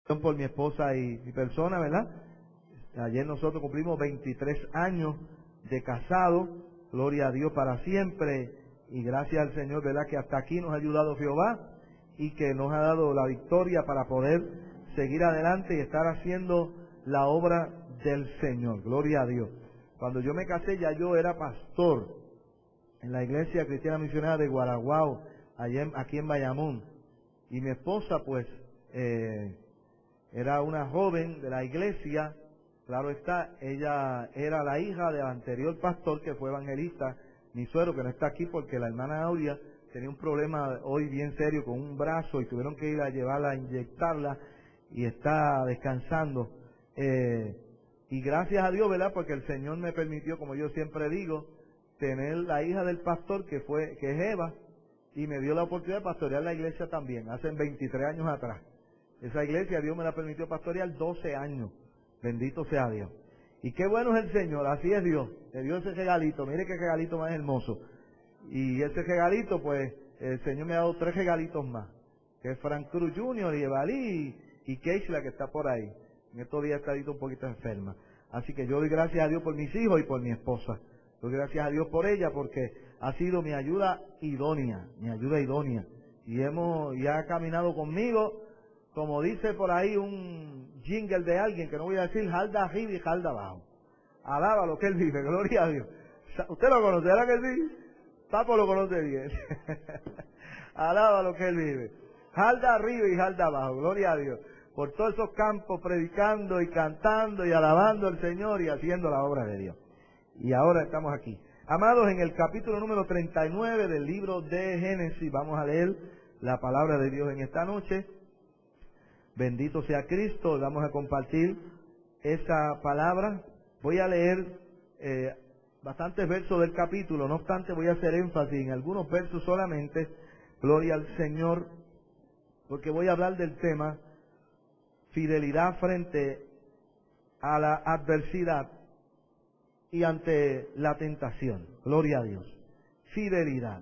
Por mi esposa y mi persona, ¿verdad? Ayer nosotros cumplimos 23 años de casado, gloria a Dios para siempre, y gracias al Señor, ¿verdad? Que hasta aquí nos ha ayudado Jehová y que nos ha dado la victoria para poder seguir adelante y estar haciendo la obra del Señor, gloria a Dios. Cuando yo me casé ya yo era pastor en la iglesia cristiana misionera de Guaraguao, aquí en Bayamón, y mi esposa pues era una joven de la iglesia, claro está, ella era la hija del anterior pastor que fue evangelista, mi suegro, que no está aquí porque la hermana Aurea tenía un problema hoy bien serio con un brazo y tuvieron que ir a llevarla a inyectarla y está descansando. Y gracias a Dios, ¿verdad? Porque el Señor me permitió, como yo siempre digo, tener la hija del pastor que es Eva, y me dio la oportunidad de pastorear la iglesia también, hace 23 años atrás. Esa iglesia Dios me la permitió pastorear 12 años. Bendito sea Dios. Y qué bueno es el Señor, así es Dios. Le dio ese regalito, mire qué regalito más hermoso. Y ese regalito, pues, el Señor me ha dado 3 regalitos más. Que es Frank Cruz Jr. y Evalí y Keishla, que está por ahí. En estos días está un poquito enferma. Así que yo doy gracias a Dios por mis hijos y por mi esposa. Doy gracias a Dios por ella porque ha sido mi ayuda idónea. Y ha caminado conmigo, como dice por ahí un jingle de alguien, que no voy a decir, jalda arriba y jalda abajo. Alaba lo que él vive, gloria a Dios. ¿Usted lo conoce? ¿Verdad que sí? Papo lo conoce bien. Alaba lo que él vive. Jalda arriba y jalda abajo, gloria a Dios. Por todos esos campos predicando y cantando y alabando al Señor y haciendo la obra de Dios. Y ahora estamos aquí. Amados, en el capítulo número 39 del libro de Génesis, vamos a leer la palabra de Dios en esta noche. Bendito sea Cristo, vamos a compartir esa palabra. Voy a leer bastantes versos del capítulo, no obstante voy a hacer énfasis en algunos versos solamente, gloria al Señor, porque voy a hablar del tema fidelidad frente a la adversidad y ante la tentación. Gloria a Dios. Fidelidad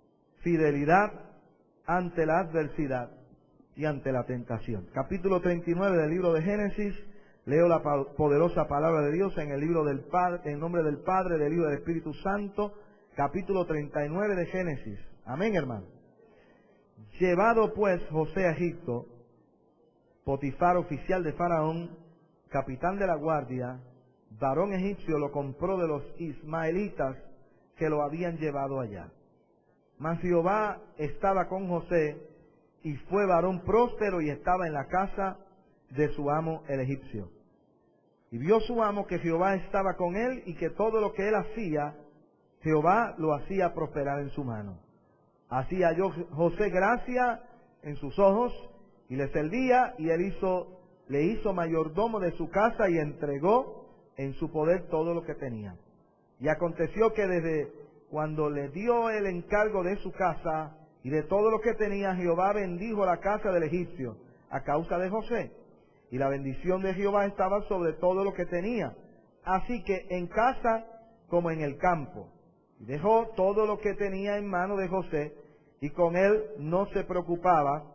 ante la adversidad y ante la tentación. Capítulo 39 del libro de Génesis. Leo la poderosa palabra de Dios en el libro del Padre, en nombre del Padre, del Hijo y del Espíritu Santo. Capítulo 39 de Génesis. Amén, hermano. Llevado pues José a Egipto, Potifar, oficial de Faraón, capitán de la guardia, varón egipcio, lo compró de los ismaelitas que lo habían llevado allá. Mas Jehová estaba con José, y fue varón próspero y estaba en la casa de su amo el egipcio. Y vio su amo que Jehová estaba con él y que todo lo que él hacía, Jehová lo hacía prosperar en su mano. Así halló José gracia en sus ojos y le servía, y él le hizo mayordomo de su casa y entregó en su poder todo lo que tenía. Y aconteció que desde cuando le dio el encargo de su casa y de todo lo que tenía, Jehová bendijo la casa del egipcio a causa de José. Y la bendición de Jehová estaba sobre todo lo que tenía, así que en casa como en el campo. Y dejó todo lo que tenía en mano de José, y con él no se preocupaba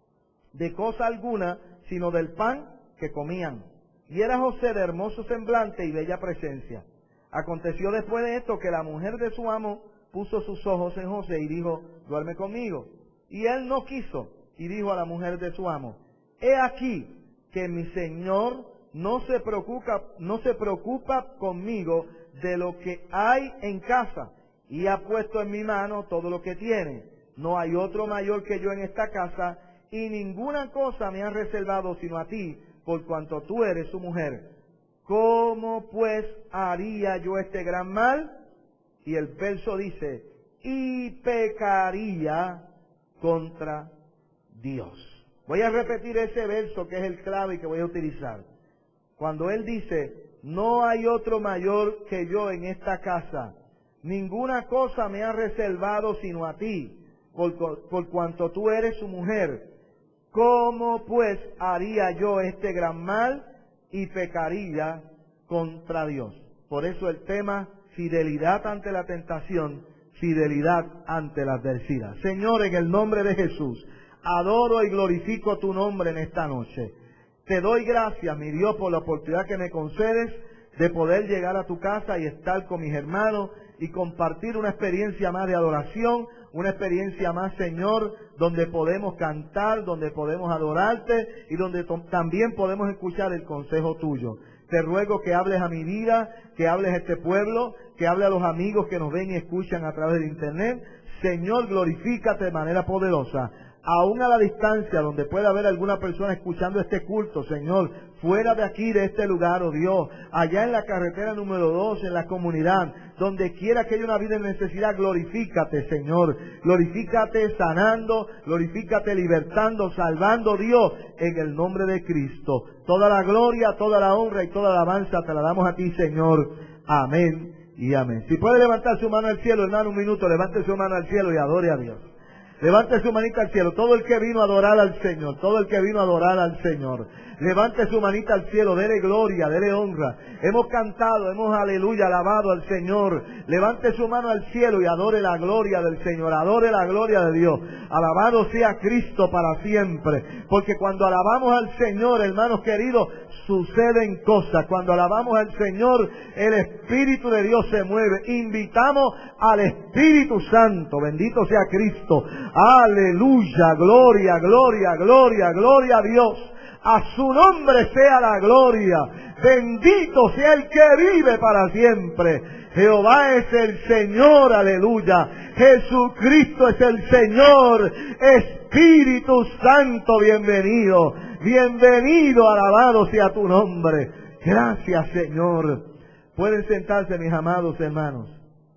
de cosa alguna, sino del pan que comían. Y era José de hermoso semblante y bella presencia. Aconteció después de esto que la mujer de su amo puso sus ojos en José y dijo, duerme conmigo. Y él no quiso, y dijo a la mujer de su amo, he aquí que mi señor no se preocupa conmigo de lo que hay en casa, y ha puesto en mi mano todo lo que tiene. No hay otro mayor que yo en esta casa, y ninguna cosa me ha reservado sino a ti, por cuanto tú eres su mujer. ¿Cómo pues haría yo este gran mal? Y el verso dice, y pecaría contra Dios. Voy a repetir ese verso que es el clave que voy a utilizar. Cuando él dice, no hay otro mayor que yo en esta casa, ninguna cosa me ha reservado sino a ti, por cuanto tú eres su mujer. ¿Cómo pues haría yo este gran mal? Y pecaría contra Dios. Por eso el tema, fidelidad ante la tentación, fidelidad ante la adversidad. Señor, en el nombre de Jesús, adoro y glorifico tu nombre en esta noche. Te doy gracias, mi Dios, por la oportunidad que me concedes de poder llegar a tu casa y estar con mis hermanos y compartir una experiencia más de adoración, una experiencia más, Señor, donde podemos cantar, donde podemos adorarte y donde también podemos escuchar el consejo tuyo. Te ruego que hables a mi vida, que hables a este pueblo, que hables a los amigos que nos ven y escuchan a través de internet. Señor, glorifícate de manera poderosa. Aún a la distancia, donde pueda haber alguna persona escuchando este culto, Señor, fuera de aquí, de este lugar, oh Dios, allá en la carretera número 2, en la comunidad, donde quiera que haya una vida en necesidad, glorifícate, Señor, glorifícate sanando, glorifícate libertando, salvando, Dios, en el nombre de Cristo. Toda la gloria, toda la honra y toda la alabanza te la damos a ti, Señor. Amén y amén. Si puede levantar su mano al cielo, hermano, un minuto, levante su mano al cielo y adore a Dios. Levante su manita al cielo, todo el que vino a adorar al Señor, todo el que vino a adorar al Señor. Levante su manita al cielo, dele gloria, dele honra. Hemos cantado, hemos aleluya, alabado al Señor. Levante su mano al cielo y adore la gloria del Señor, adore la gloria de Dios. Alabado sea Cristo para siempre. Porque cuando alabamos al Señor, hermanos queridos, suceden cosas. Cuando alabamos al Señor, el Espíritu de Dios se mueve. Invitamos al Espíritu Santo. Bendito sea Cristo. Aleluya, gloria, gloria, gloria, gloria a Dios. A su nombre sea la gloria. Bendito sea el que vive para siempre. Jehová es el Señor, aleluya. Jesucristo es el Señor. Espíritu Santo, bienvenido. Bienvenido, alabado sea tu nombre. Gracias, Señor. Pueden sentarse, mis amados hermanos.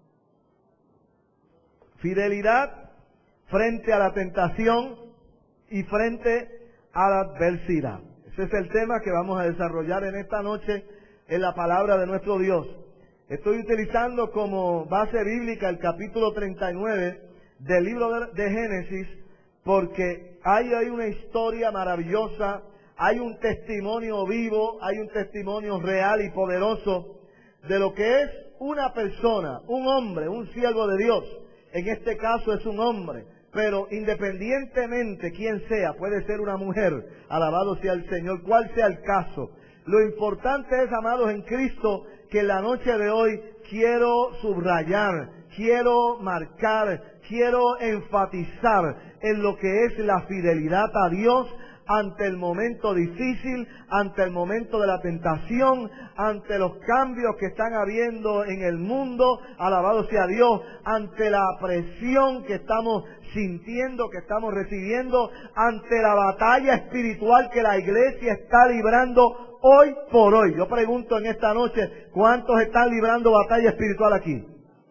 Fidelidad frente a la tentación y frente a la adversidad. Ese es el tema que vamos a desarrollar en esta noche en la palabra de nuestro Dios. Estoy utilizando como base bíblica el capítulo 39 del libro de Génesis, porque hay una historia maravillosa, hay un testimonio vivo, hay un testimonio real y poderoso de lo que es una persona, un hombre, un siervo de Dios. En este caso es un hombre, pero independientemente quién sea, puede ser una mujer, alabado sea el Señor, cuál sea el caso. Lo importante es, amados en Cristo, que en la noche de hoy quiero subrayar, quiero marcar, quiero enfatizar en lo que es la fidelidad a Dios ante el momento difícil, ante el momento de la tentación, ante los cambios que están habiendo en el mundo, alabado sea Dios, ante la presión que estamos sintiendo, que estamos recibiendo, ante la batalla espiritual que la iglesia está librando hoy por hoy. Yo pregunto en esta noche, ¿cuántos están librando batalla espiritual aquí?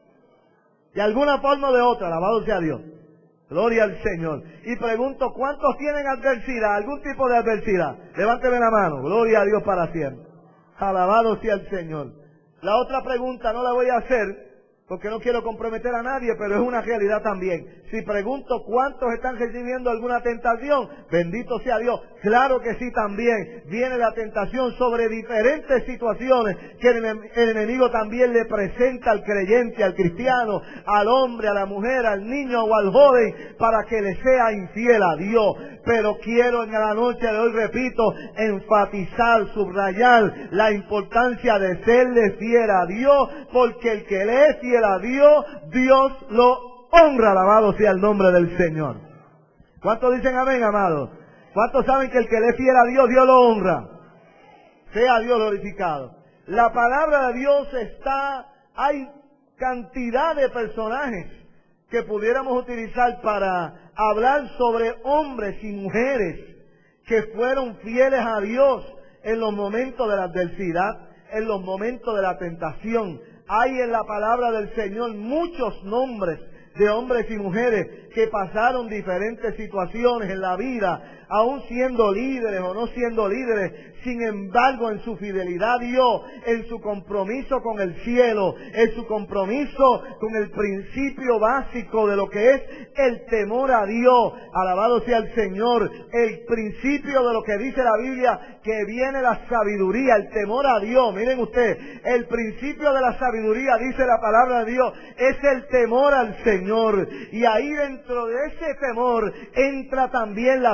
De alguna forma o de otra, alabado sea Dios. Gloria al Señor. Y pregunto, ¿cuántos tienen adversidad? ¿Algún tipo de adversidad? Levánteme la mano. Gloria a Dios para siempre. Alabado sea el Señor. La otra pregunta no la voy a hacer porque no quiero comprometer a nadie, pero es una realidad también. Si pregunto cuántos están recibiendo alguna tentación, bendito sea Dios. Claro que sí también. Viene la tentación sobre diferentes situaciones que el enemigo también le presenta al creyente, al cristiano, al hombre, a la mujer, al niño o al joven, para que le sea infiel a Dios. Pero quiero en la noche de hoy, repito, enfatizar, subrayar la importancia de serle fiel a Dios, porque el que le es fiel a Dios, Dios lo honra, alabado sea el nombre del Señor. ¿Cuántos dicen amén, amados? ¿Cuántos saben que el que le es fiel a Dios, Dios lo honra? Sea Dios glorificado. La palabra de Dios hay cantidad de personajes que pudiéramos utilizar para hablar sobre hombres y mujeres que fueron fieles a Dios en los momentos de la adversidad, en los momentos de la tentación. Hay en la palabra del Señor muchos nombres de hombres y mujeres que pasaron diferentes situaciones en la vida, aún siendo líderes o no siendo líderes, sin embargo en su fidelidad a Dios, en su compromiso con el cielo, en su compromiso con el principio básico de lo que es el temor a Dios, alabado sea el Señor, el principio de lo que dice la Biblia, que viene la sabiduría, el temor a Dios. Miren ustedes, el principio de la sabiduría, dice la palabra de Dios, es el temor al Señor, y ahí dentro de ese temor entra también la fidelidad.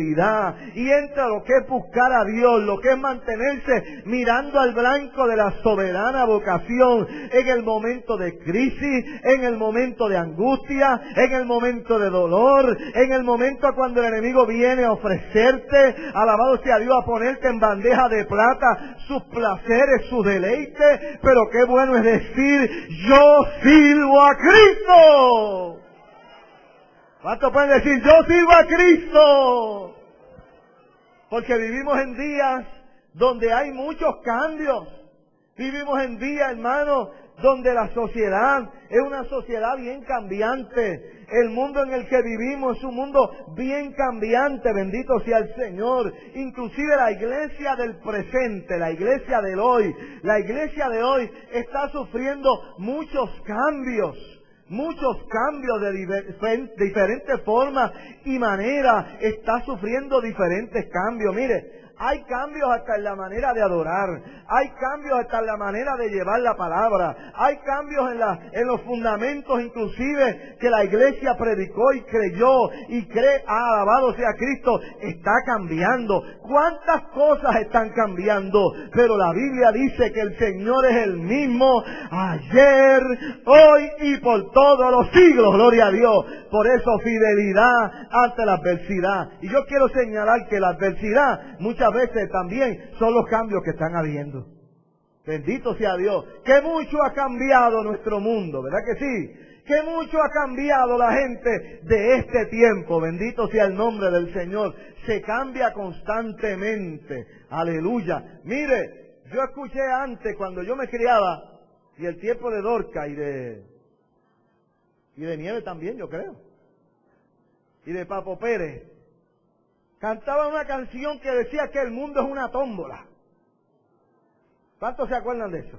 fidelidad y entra lo que es buscar a Dios, lo que es mantenerse mirando al blanco de la soberana vocación en el momento de crisis, en el momento de angustia, en el momento de dolor, en el momento cuando el enemigo viene a ofrecerte, alabado sea Dios, a ponerte en bandeja de plata sus placeres, sus deleites. Pero qué bueno es decir, yo sirvo a Cristo. ¿Cuántos pueden decir, yo sirvo a Cristo? Porque vivimos en días donde hay muchos cambios. Vivimos en días, hermanos, donde la sociedad es una sociedad bien cambiante. El mundo en el que vivimos es un mundo bien cambiante, bendito sea el Señor. Inclusive la iglesia del presente, la iglesia del hoy, la iglesia de hoy está sufriendo muchos cambios de diferentes formas y maneras, está sufriendo diferentes cambios. Mire, hay cambios hasta en la manera de adorar, hay cambios hasta en la manera de llevar la palabra, hay cambios en los fundamentos inclusive que la iglesia predicó y creyó y cree, alabado sea Cristo, está cambiando. ¿Cuántas cosas están cambiando? Pero la Biblia dice que el Señor es el mismo ayer, hoy y por todos los siglos, gloria a Dios. Por eso fidelidad ante la adversidad. Y yo quiero señalar que la adversidad muchas veces también son los cambios que están habiendo. Bendito sea Dios. Que mucho ha cambiado nuestro mundo, ¿verdad que sí? Que mucho ha cambiado la gente de este tiempo. Bendito sea el nombre del Señor. Se cambia constantemente. Aleluya. Mire, yo escuché antes cuando yo me criaba, y el tiempo de Dorca y de Nieve también, yo creo, y de Papo Pérez, cantaba una canción que decía que el mundo es una tómbola. ¿Cuántos se acuerdan de eso?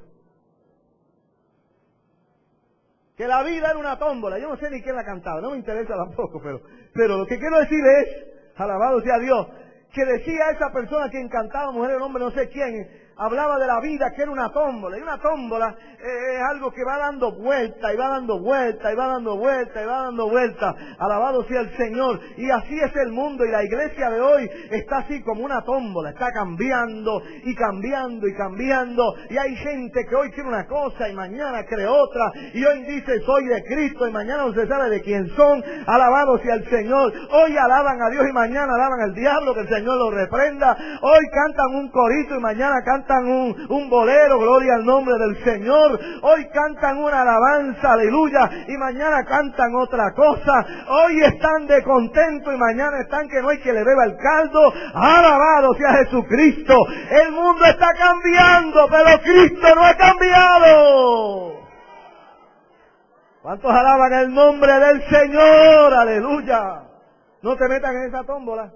Que la vida era una tómbola. Yo no sé ni quién la cantaba, no me interesa tampoco, pero lo que quiero decir es, alabado sea Dios, que decía esa persona quien cantaba, mujer o hombre, no sé quién, hablaba de la vida que era una tómbola. Y una tómbola es algo que va dando vuelta, y va dando vuelta, y va dando vuelta, y va dando vuelta. Alabado sea el Señor. Y así es el mundo, y la iglesia de hoy está así como una tómbola. Está cambiando, y cambiando, y cambiando. Y hay gente que hoy quiere una cosa, y mañana cree otra. Y hoy dice, soy de Cristo, y mañana no se sabe de quién son. Alabado sea el Señor. Hoy alaban a Dios, y mañana alaban al diablo, que el Señor lo reprenda. Hoy cantan un corito, y mañana cantan un bolero, gloria al nombre del Señor. Hoy cantan una alabanza, aleluya, y mañana cantan otra cosa. Hoy están de contento y mañana están que no hay que le beba el caldo. Alabado sea Jesucristo. El mundo está cambiando, pero Cristo no ha cambiado. ¿Cuántos alaban el nombre del Señor? Aleluya. No te metan en esa tómbola.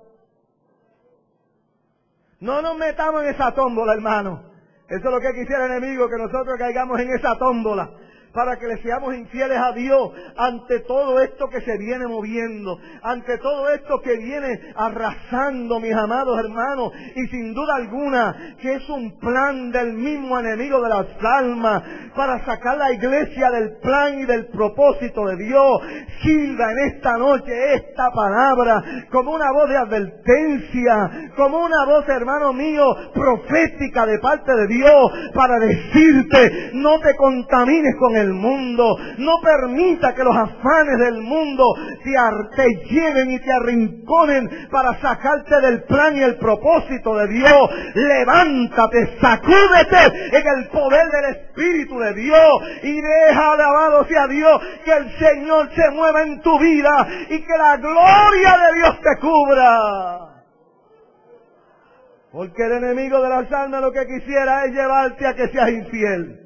No nos metamos en esa tómbola, hermano. Eso es lo que quisiera el enemigo, que nosotros caigamos en esa tómbola, para que le seamos infieles a Dios ante todo esto que se viene moviendo, ante todo esto que viene arrasando, mis amados hermanos, y sin duda alguna que es un plan del mismo enemigo de las almas para sacar la iglesia del plan y del propósito de Dios. Silba en esta noche esta palabra como una voz de advertencia, como una voz, hermano mío, profética de parte de Dios, para decirte, no te contamines con el mundo, no permita que los afanes del mundo te lleven y te arrinconen para sacarte del plan y el propósito de Dios. Levántate, sacúdete en el poder del Espíritu de Dios y deja, alabado sea Dios, que el Señor se mueva en tu vida y que la gloria de Dios te cubra. Porque el enemigo de las almas lo que quisiera es llevarte a que seas infiel.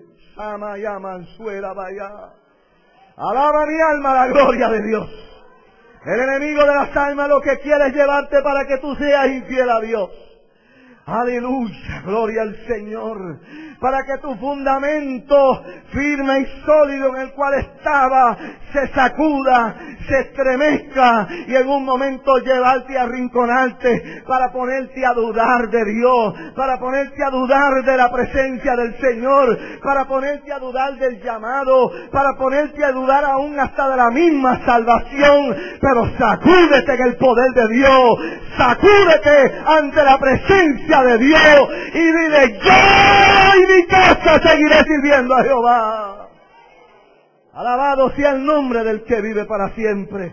Alaba mi alma la gloria de Dios. El enemigo de las almas lo que quiere es llevarte para que tú seas infiel a Dios. Aleluya, gloria al Señor. para que tu fundamento firme y sólido en el cual estaba se sacuda, se estremezca y en un momento llevarte a arrinconarte para ponerte a dudar de Dios, para ponerte a dudar de la presencia del Señor, para ponerte a dudar del llamado, para ponerte a dudar aún hasta de la misma salvación. Pero sacúdete en el poder de Dios, sacúdete ante la presencia de Dios y dile: yo y mi casa seguiré sirviendo a Jehová. Alabado sea el nombre del que vive para siempre.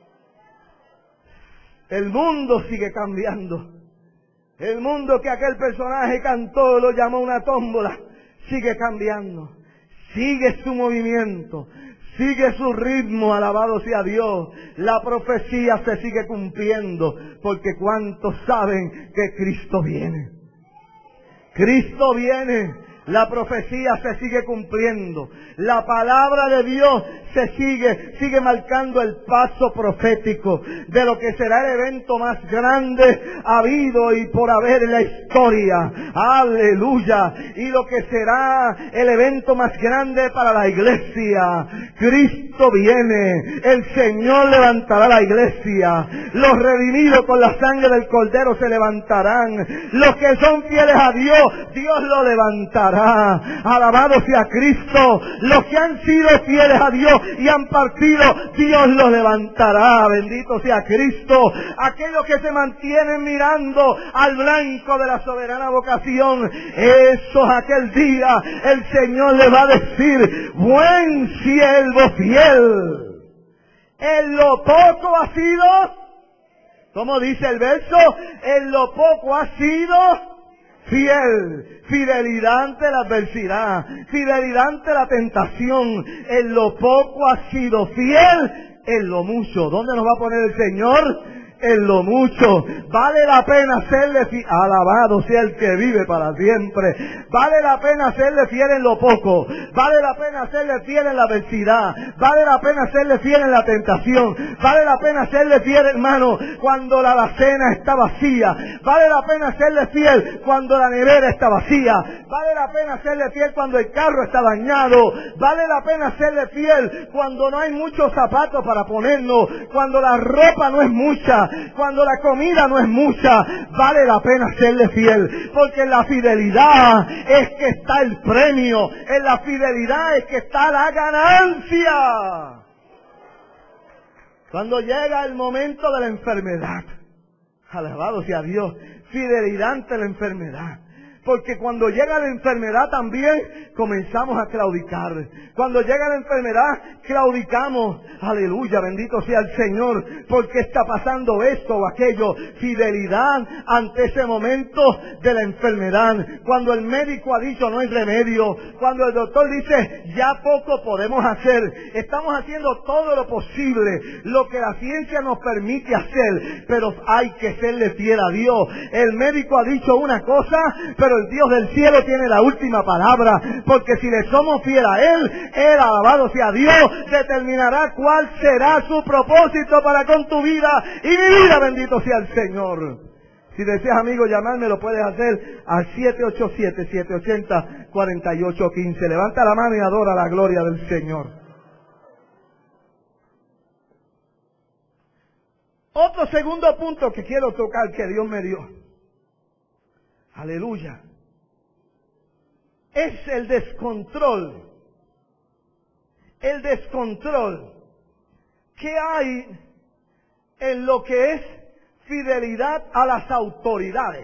El mundo sigue cambiando. El mundo que aquel personaje cantó, lo llamó una tómbola, sigue cambiando. Sigue su movimiento, sigue su ritmo, alabado sea Dios. La profecía se sigue cumpliendo, porque ¿cuántos saben que Cristo viene? Cristo viene. La profecía se sigue cumpliendo. La palabra de Dios se sigue marcando el paso profético de lo que será el evento más grande habido y por haber en la historia. Aleluya. Y lo que será el evento más grande para la iglesia. Cristo viene. El Señor levantará la iglesia. Los redimidos con la sangre del Cordero se levantarán. Los que son fieles a Dios, Dios lo levantará. Alabado sea Cristo. Los que han sido fieles a Dios y han partido, Dios los levantará. Bendito sea Cristo. Aquellos que se mantienen mirando al blanco de la soberana vocación, esos aquel día el Señor les va a decir: buen siervo fiel, en lo poco has sido, ¿cómo dice el verso? En lo poco has sido fiel. Fidelidad ante la adversidad, fidelidad ante la tentación. En lo poco has sido fiel, en lo mucho. ¿Dónde nos va a poner el Señor? En lo mucho. Vale la pena serle fiel. Alabado sea el que vive para siempre. Vale la pena serle fiel en lo poco. Vale la pena serle fiel en la adversidad. Vale la pena serle fiel en la tentación. Vale la pena serle fiel, hermano, cuando la alacena está vacía. Vale la pena serle fiel cuando la nevera está vacía. Vale la pena serle fiel cuando el carro está dañado. Vale la pena serle fiel cuando no hay muchos zapatos para ponernos. Cuando la ropa no es mucha. Cuando la comida no es mucha. Vale la pena serle fiel, porque en la fidelidad es que está el premio, en la fidelidad es que está la ganancia. Cuando llega el momento de la enfermedad, alabado sea Dios, fidelidad ante la enfermedad. Porque cuando llega la enfermedad también comenzamos a claudicar. Cuando llega la enfermedad, claudicamos. Aleluya, bendito sea el Señor. Porque está pasando esto o aquello. Fidelidad ante ese momento de la enfermedad. Cuando el médico ha dicho no hay remedio. Cuando el doctor dice ya poco podemos hacer. Estamos haciendo todo lo posible, lo que la ciencia nos permite hacer. Pero hay que serle fiel a Dios. El médico ha dicho una cosa, pero el Dios del cielo tiene la última palabra, porque si le somos fieles a Él, alabado sea Dios, determinará cuál será su propósito para con tu vida y mi vida, bendito sea el Señor. Si deseas, amigo, llamarme, lo puedes hacer al 787-780-4815. Levanta la mano y adora la gloria del Señor. Otro segundo punto que quiero tocar que Dios me dio. Aleluya. Es el descontrol. El descontrol que hay en lo que es fidelidad a las autoridades.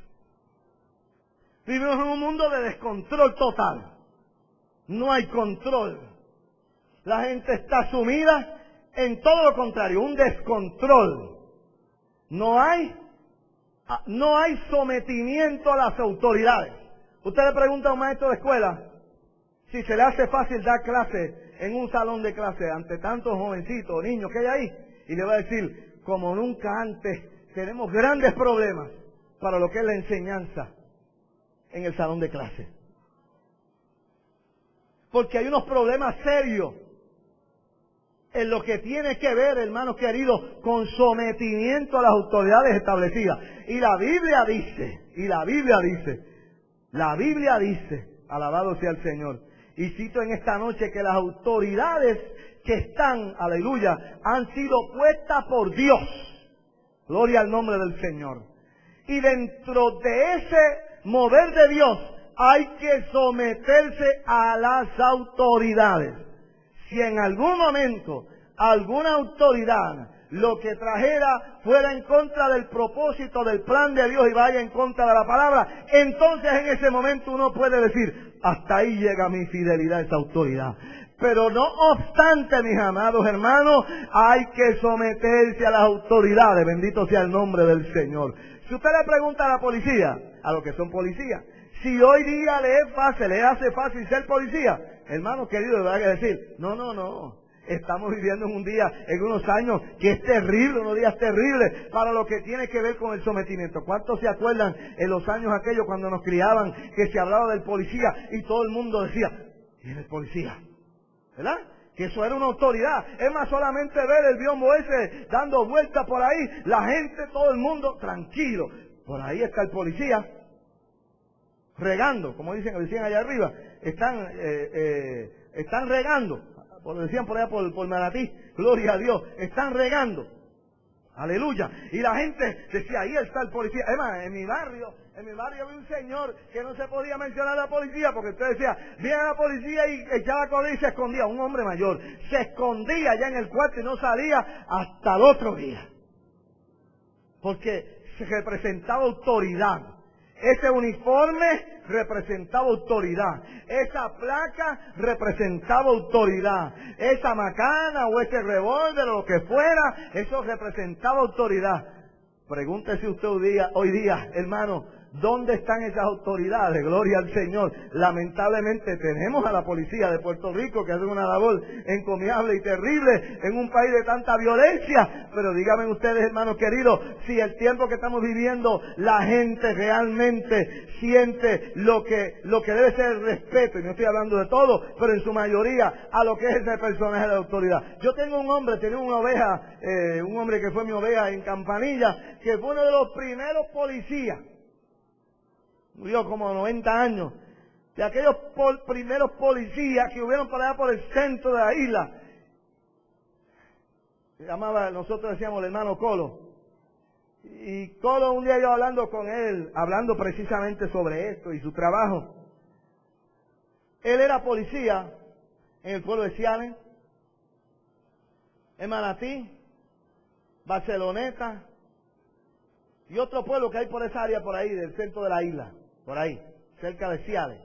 Vivimos en un mundo de descontrol total. No hay control. La gente está sumida en todo lo contrario, un descontrol. No hay sometimiento a las autoridades. Usted le pregunta a un maestro de escuela si se le hace fácil dar clase en un salón de clase ante tantos jovencitos, niños que hay ahí, y le va a decir, como nunca antes, tenemos grandes problemas para lo que es la enseñanza en el salón de clase. Porque hay unos problemas serios en lo que tiene que ver, hermanos queridos, con sometimiento a las autoridades establecidas. Y la Biblia dice, Alabado sea el Señor. Y cito en esta noche que las autoridades que están, aleluya, han sido puestas por Dios. Gloria al nombre del Señor. Y dentro de ese mover de Dios hay que someterse a las autoridades. Si en algún momento alguna autoridad lo que trajera fuera en contra del propósito del plan de Dios y vaya en contra de la palabra, entonces en ese momento uno puede decir, hasta ahí llega mi fidelidad a esa autoridad. Pero no obstante, mis amados hermanos, hay que someterse a las autoridades. Bendito sea el nombre del Señor. Si usted le pregunta a la policía, a los que son policías, si hoy día le hace fácil ser policía, hermano querido, le va a decir, no. Estamos viviendo en un día, en unos años que es terrible, unos días terribles para lo que tiene que ver con el sometimiento. ¿Cuántos se acuerdan en los años aquellos cuando nos criaban que se hablaba del policía y todo el mundo decía, ¿quién es el policía? ¿Verdad? Que eso era una autoridad. Es más, solamente ver el biombo ese dando vueltas por ahí, la gente, todo el mundo tranquilo. Por ahí está el policía regando, como decían allá arriba, están regando. Lo decían por allá por Manatí, gloria a Dios, están regando, aleluya, y la gente decía, ahí está el policía. Además, en mi barrio había un señor que no se podía mencionar a la policía, porque usted decía, viene la policía y echaba a correr y se escondía, un hombre mayor, se escondía allá en el cuarto y no salía hasta el otro día, porque se representaba autoridad. Ese uniforme representaba autoridad. Esa placa representaba autoridad. Esa macana o ese revólver o lo que fuera, eso representaba autoridad. Pregúntese usted hoy día, hermano, ¿dónde están esas autoridades? Gloria al Señor. Lamentablemente tenemos a la policía de Puerto Rico que hace una labor encomiable y terrible en un país de tanta violencia. Pero díganme ustedes, hermanos queridos, si el tiempo que estamos viviendo la gente realmente siente lo que debe ser el respeto, y no estoy hablando de todo, pero en su mayoría a lo que es ese personaje de autoridad. Yo tenía una oveja, un hombre que fue mi oveja en Campanilla, que fue uno de los primeros policías. Murió como 90 años. De aquellos primeros policías que hubieron por allá por el centro de la isla. Se llamaba, nosotros decíamos el hermano Colo. Y Colo, un día yo hablando con él, hablando precisamente sobre esto y su trabajo. Él era policía en el pueblo de Ciales, en Manatí, Barceloneta y otro pueblo que hay por esa área por ahí, del centro de la isla. Por ahí, cerca de Ciales.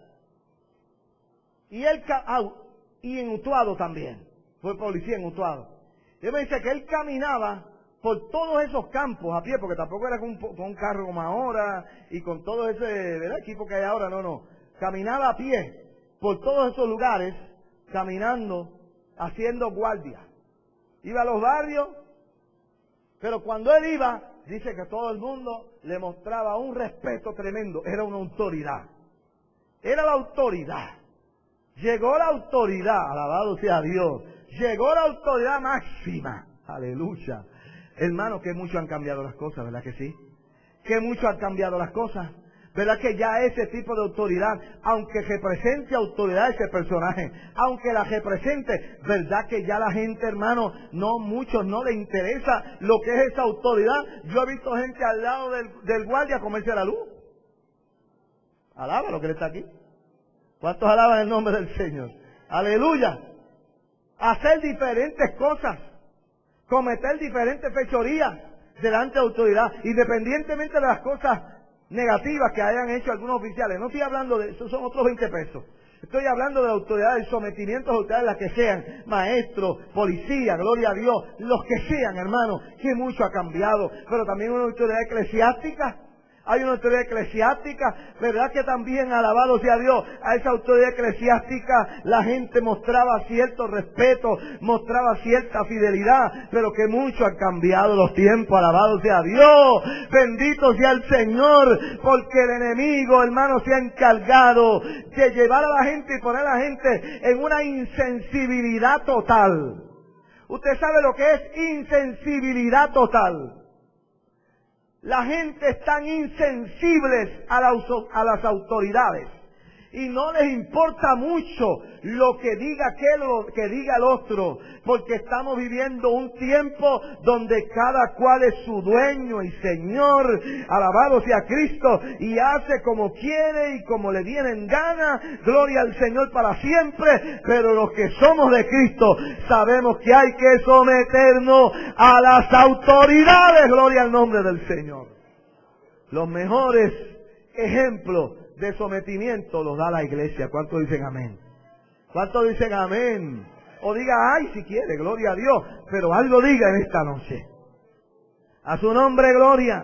Y en Utuado también. Fue policía en Utuado. Y él me dice que él caminaba por todos esos campos a pie, porque tampoco era con un carro como ahora y con todo ese, ¿verdad?, equipo que hay ahora, no. Caminaba a pie por todos esos lugares, caminando, haciendo guardia. Iba a los barrios, pero cuando él iba, dice que todo el mundo le mostraba un respeto tremendo. Era una autoridad. Era la autoridad. Llegó la autoridad, alabado sea Dios. Llegó la autoridad máxima. Aleluya. Hermano, que mucho han cambiado las cosas, ¿verdad que sí? Que mucho han cambiado las cosas. ¿Verdad que ya ese tipo de autoridad, aunque represente autoridad ese personaje, aunque la represente, verdad que ya la gente, hermano, muchos no le interesa lo que es esa autoridad? Yo he visto gente al lado del guardia comerse la luz. Alaba lo que le está aquí. ¿Cuántos alaban el nombre del Señor? Aleluya. Hacer diferentes cosas, cometer diferentes fechorías delante de autoridad, independientemente de las cosas negativas que hayan hecho algunos oficiales. No estoy hablando de eso, son otros 20 pesos. Estoy hablando de la autoridad, del sometimiento a autoridades, las que sean, maestros, policía, gloria a Dios, los que sean, hermanos, que mucho ha cambiado. Pero también una autoridad eclesiástica. Hay una autoridad eclesiástica, ¿verdad que también, alabado sea Dios, a esa autoridad eclesiástica la gente mostraba cierto respeto, mostraba cierta fidelidad, pero que mucho han cambiado los tiempos, alabado sea Dios, bendito sea el Señor, porque el enemigo, hermano, se ha encargado de llevar a la gente y poner a la gente en una insensibilidad total. Usted sabe lo que es insensibilidad total. La gente es tan insensible a las autoridades Y no les importa mucho lo que diga aquel o lo que diga el otro, porque estamos viviendo un tiempo donde cada cual es su dueño y Señor, alabado sea Cristo, y hace como quiere y como le viene en gana, gloria al Señor para siempre. Pero los que somos de Cristo sabemos que hay que someternos a las autoridades, gloria al nombre del Señor. Los mejores ejemplos de sometimiento los da la iglesia. ¿Cuántos dicen amén? ¿Cuántos dicen amén? O diga ay si quiere, gloria a Dios, pero algo diga en esta noche. A su nombre, gloria.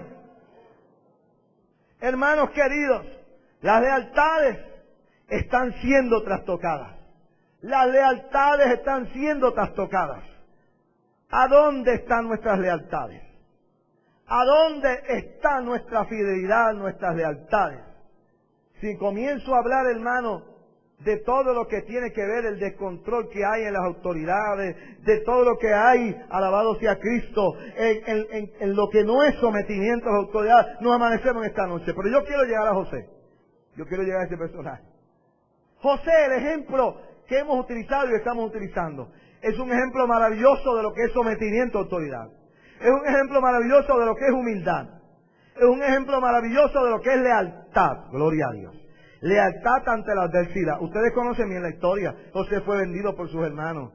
Hermanos queridos, las lealtades están siendo trastocadas. Las lealtades están siendo trastocadas. ¿A dónde están nuestras lealtades? ¿A dónde está nuestra fidelidad, nuestras lealtades? Si comienzo a hablar, hermano, de todo lo que tiene que ver el descontrol que hay en las autoridades, de todo lo que hay, alabado sea Cristo, en lo que no es sometimiento a las autoridades, nos amanecemos en esta noche. Pero yo quiero llegar a José. Yo quiero llegar a ese personaje. José, el ejemplo que hemos utilizado y estamos utilizando, es un ejemplo maravilloso de lo que es sometimiento a autoridad. Es un ejemplo maravilloso de lo que es humildad. Es un ejemplo maravilloso de lo que es lealtad. Gloria a Dios. Lealtad ante la adversidad. Ustedes conocen bien la historia. José fue vendido por sus hermanos.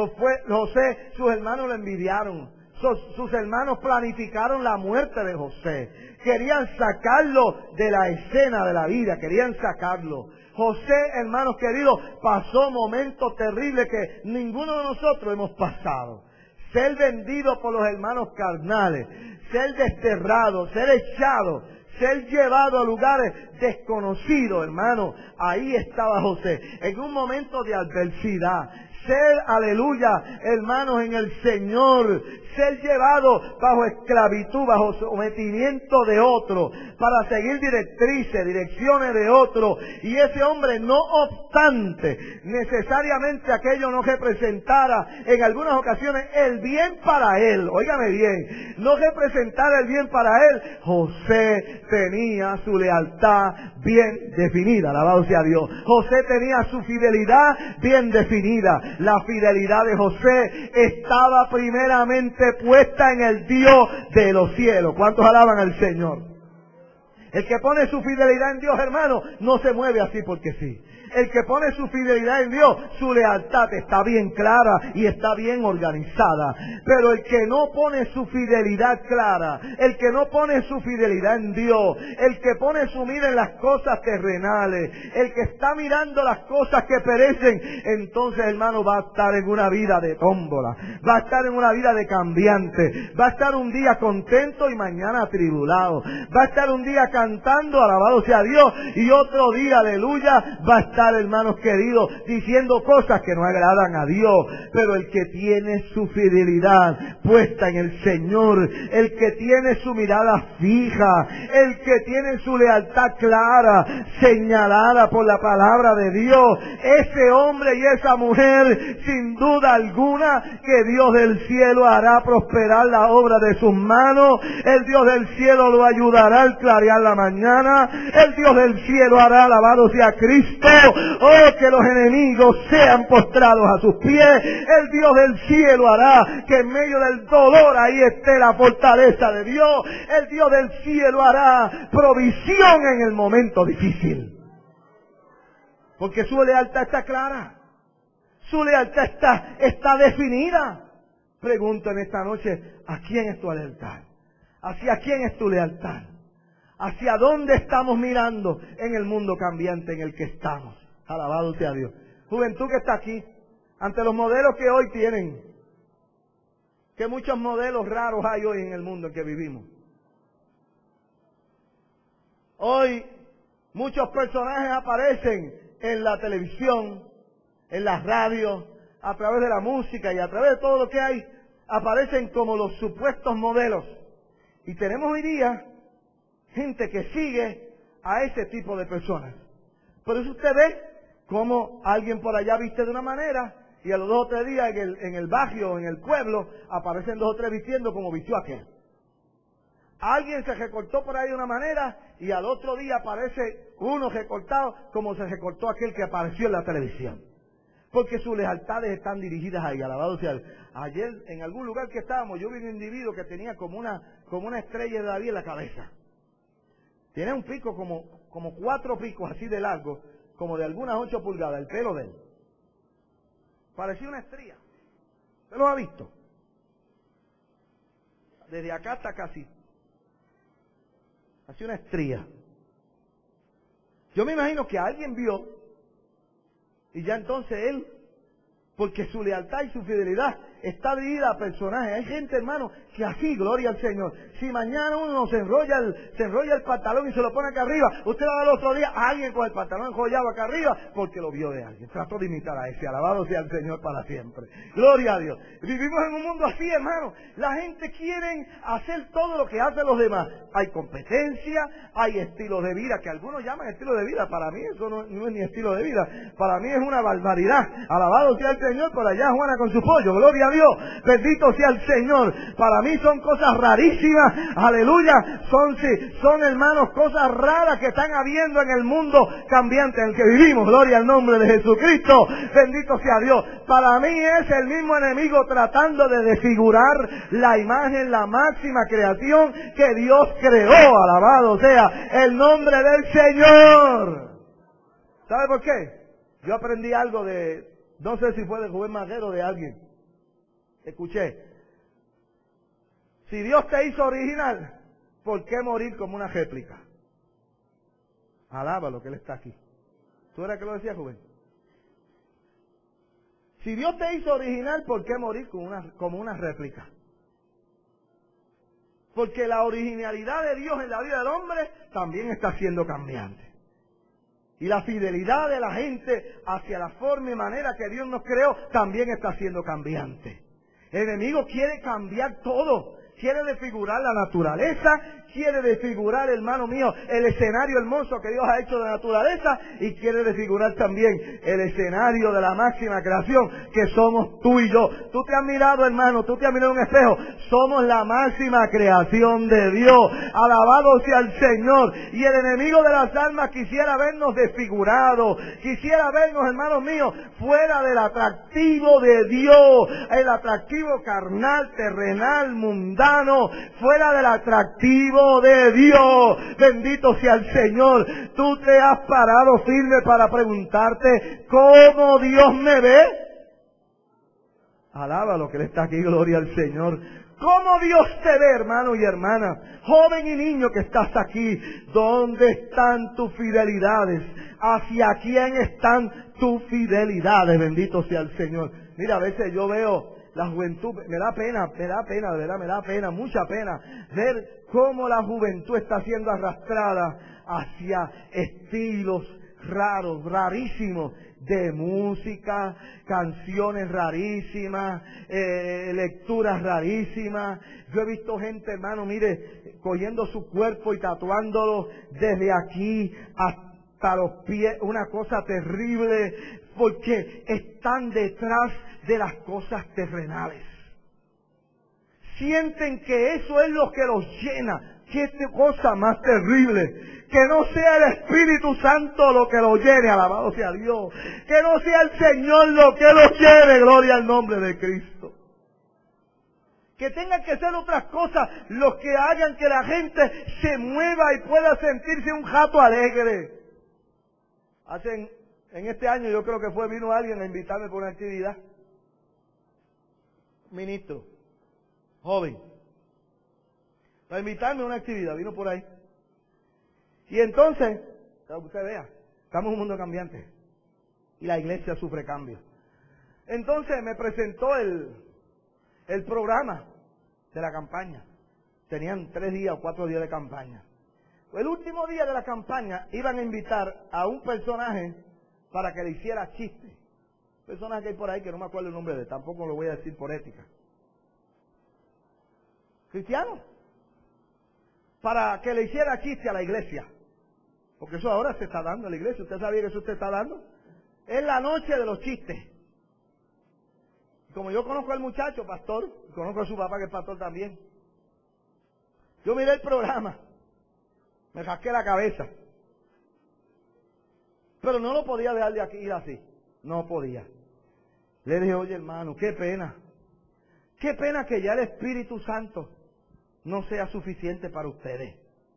José, sus hermanos lo envidiaron. Sus hermanos planificaron la muerte de José. Querían sacarlo de la escena de la vida. Querían sacarlo. José, hermanos queridos, pasó momentos terribles que ninguno de nosotros hemos pasado. Ser vendido por los hermanos carnales, ser desterrado, ser echado, ser llevado a lugares desconocidos, hermano. Ahí estaba José, en un momento de adversidad. Ser, aleluya, hermanos, en el Señor, ser llevado bajo esclavitud, bajo sometimiento de otro, para seguir direcciones de otro. Y ese hombre, no obstante, necesariamente aquello no representara en algunas ocasiones el bien para él. Óigame bien, no representara el bien para él. José tenía su lealtad bien definida, alabado sea Dios. José tenía su fidelidad bien definida. La fidelidad de José estaba primeramente puesta en el Dios de los cielos. ¿Cuántos alaban al Señor? El que pone su fidelidad en Dios, hermano, no se mueve así porque sí. El que pone su fidelidad en Dios, su lealtad está bien clara y está bien organizada. Pero el que no pone su fidelidad clara, el que no pone su fidelidad en Dios, el que pone su mira en las cosas terrenales, el que está mirando las cosas que perecen, entonces, hermano, va a estar en una vida de tómbola, va a estar en una vida de cambiante, va a estar un día contento y mañana atribulado, va a estar un día cantando, alabado sea Dios, y otro día, aleluya, va a estar, hermanos queridos, diciendo cosas que no agradan a Dios. Pero el que tiene su fidelidad puesta en el Señor, el que tiene su mirada fija, el que tiene su lealtad clara, señalada por la palabra de Dios, ese hombre y esa mujer, sin duda alguna, que Dios del cielo hará prosperar la obra de sus manos. El Dios del cielo lo ayudará al clarear la mañana. El Dios del cielo hará, alabado sea Cristo, oh, que los enemigos sean postrados a sus pies. El Dios del cielo hará que en medio del dolor ahí esté la fortaleza de Dios. El Dios del cielo hará provisión en el momento difícil. Porque su lealtad está clara. Su lealtad está definida. Pregunto en esta noche, ¿a quién es tu lealtad? ¿Hacia quién es tu lealtad? ¿Hacia dónde estamos mirando en el mundo cambiante en el que estamos? Alabado sea Dios. Juventud que está aquí, ante los modelos que hoy tienen, que muchos modelos raros hay hoy en el mundo en que vivimos. Hoy muchos personajes aparecen en la televisión, en las radios, a través de la música y a través de todo lo que hay, aparecen como los supuestos modelos. Y tenemos hoy día gente que sigue a ese tipo de personas. Por eso usted ve cómo alguien por allá viste de una manera y a los 2 o 3 días en el barrio, en el pueblo, aparecen 2 o 3 vistiendo como vistió aquel. Alguien se recortó por ahí de una manera y al otro día aparece uno recortado como se recortó aquel que apareció en la televisión. Porque sus lealtades están dirigidas ahí, alabado sea Dios. Ayer en algún lugar que estábamos, yo vi un individuo que tenía como una estrella de David en la cabeza. Tiene un pico como 4 picos así de largo, como de algunas 8 pulgadas, el pelo de él. Parecía una estrella. ¿Usted lo ha visto? Desde acá hasta casi. Así una estría. Yo me imagino que alguien vio y ya entonces él, porque su lealtad y su fidelidad está dirigida a personajes. Hay gente, hermano, que así, gloria al Señor. Si mañana uno se enrolla el pantalón y se lo pone acá arriba, usted va a ver el otro día a alguien con el pantalón enrollado acá arriba porque lo vio de alguien. Trató de imitar a ese. Alabado sea el Señor para siempre. Gloria a Dios. Vivimos en un mundo así, hermano. La gente quiere hacer todo lo que hacen los demás. Hay competencia, hay estilos de vida, que algunos llaman estilo de vida. Para mí eso no es ni estilo de vida. Para mí es una barbaridad. Alabado sea el Señor. Por allá Juana con su pollo. Gloria a Dios. Bendito sea el Señor. Para mí son cosas rarísimas. Aleluya. Son hermanos, cosas raras que están habiendo en el mundo cambiante en el que vivimos. Gloria al nombre de Jesucristo. Bendito sea Dios. Para mí es el mismo enemigo tratando de desfigurar la imagen, la máxima creación que Dios creó. Alabado sea el nombre del Señor. ¿Sabe por qué? Yo aprendí algo no sé si fue de Rubén Madero o de alguien. Escuché. Si Dios te hizo original, ¿por qué morir como una réplica? Alábalo que Él está aquí. ¿Tú eras que lo decía, Rubén? Si Dios te hizo original, ¿por qué morir como una réplica? Porque la originalidad de Dios en la vida del hombre también está siendo cambiante. Y la fidelidad de la gente hacia la forma y manera que Dios nos creó también está siendo cambiante. El enemigo quiere cambiar todo. Quiere desfigurar la naturaleza, quiere desfigurar, hermano mío, el escenario hermoso que Dios ha hecho de la naturaleza y quiere desfigurar también el escenario de la máxima creación que somos tú y yo. Tú te has mirado, hermano, tú te has mirado en un espejo. Somos la máxima creación de Dios. Alabado sea el Señor. Y el enemigo de las almas quisiera vernos desfigurados. Quisiera vernos, hermanos míos, fuera del atractivo de Dios. El atractivo carnal, terrenal, mundano. Fuera del atractivo de Dios. Bendito sea el Señor. Tú te has parado firme para preguntarte ¿cómo Dios me ve? Alaba lo que Él está aquí, gloria al Señor. ¿Cómo Dios te ve, hermano y hermana? Joven y niño que estás aquí, ¿dónde están tus fidelidades? ¿Hacia quién están tus fidelidades? Bendito sea el Señor. Mira, a veces yo veo la juventud, me da pena, de verdad, me da pena, mucha pena, ver cómo la juventud está siendo arrastrada hacia estilos raros, rarísimos, de música, canciones rarísimas, lecturas rarísimas. Yo he visto gente, hermano, mire, cogiendo su cuerpo y tatuándolo desde aquí hasta los pies, una cosa terrible, porque están detrás de las cosas terrenales. Sienten que eso es lo que los llena. ¡Qué cosa más terrible! Que no sea el Espíritu Santo lo que los llene, alabado sea Dios. Que no sea el Señor lo que los llene, gloria al nombre de Cristo. Que tengan que ser otras cosas los que hagan que la gente se mueva y pueda sentirse un jato alegre. En este año yo creo que vino alguien a invitarme por una actividad. Ministro, joven, para invitarme a una actividad, vino por ahí. Y entonces, usted vea, estamos en un mundo cambiante y la iglesia sufre cambios. Entonces me presentó el programa de la campaña. Tenían 3 días o 4 días de campaña. El último día de la campaña iban a invitar a un personaje para que le hiciera chiste. Personaje que hay por ahí que no me acuerdo el nombre de él, tampoco lo voy a decir por ética. Cristiano. Para que le hiciera chiste a la iglesia. Porque eso ahora se está dando en la iglesia. ¿Usted sabía que eso se está dando? Es la noche de los chistes. Como yo conozco al muchacho, pastor, conozco a su papá que es pastor también. Yo miré el programa, me rasqué la cabeza, pero no lo podía dejar de aquí ir así, no podía. Le dije, oye hermano, qué pena que ya el Espíritu Santo no sea suficiente para ustedes.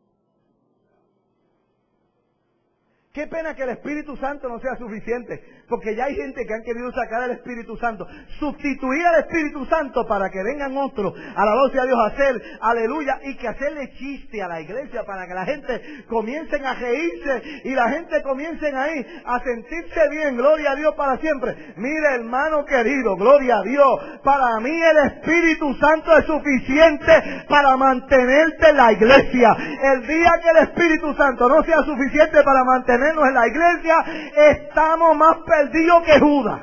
Qué pena que el Espíritu Santo no sea suficiente, porque ya hay gente que han querido sacar al Espíritu Santo, sustituir al Espíritu Santo para que vengan otros, alabado a Dios, a hacer, aleluya, y que hacerle chiste a la iglesia para que la gente comiencen a reírse y la gente comiencen ahí a sentirse bien, gloria a Dios para siempre. Mire hermano querido, gloria a Dios, para mí el Espíritu Santo es suficiente para mantenerte en la iglesia. El día que el Espíritu Santo no sea suficiente para mantener en la iglesia, estamos más perdidos que Judas.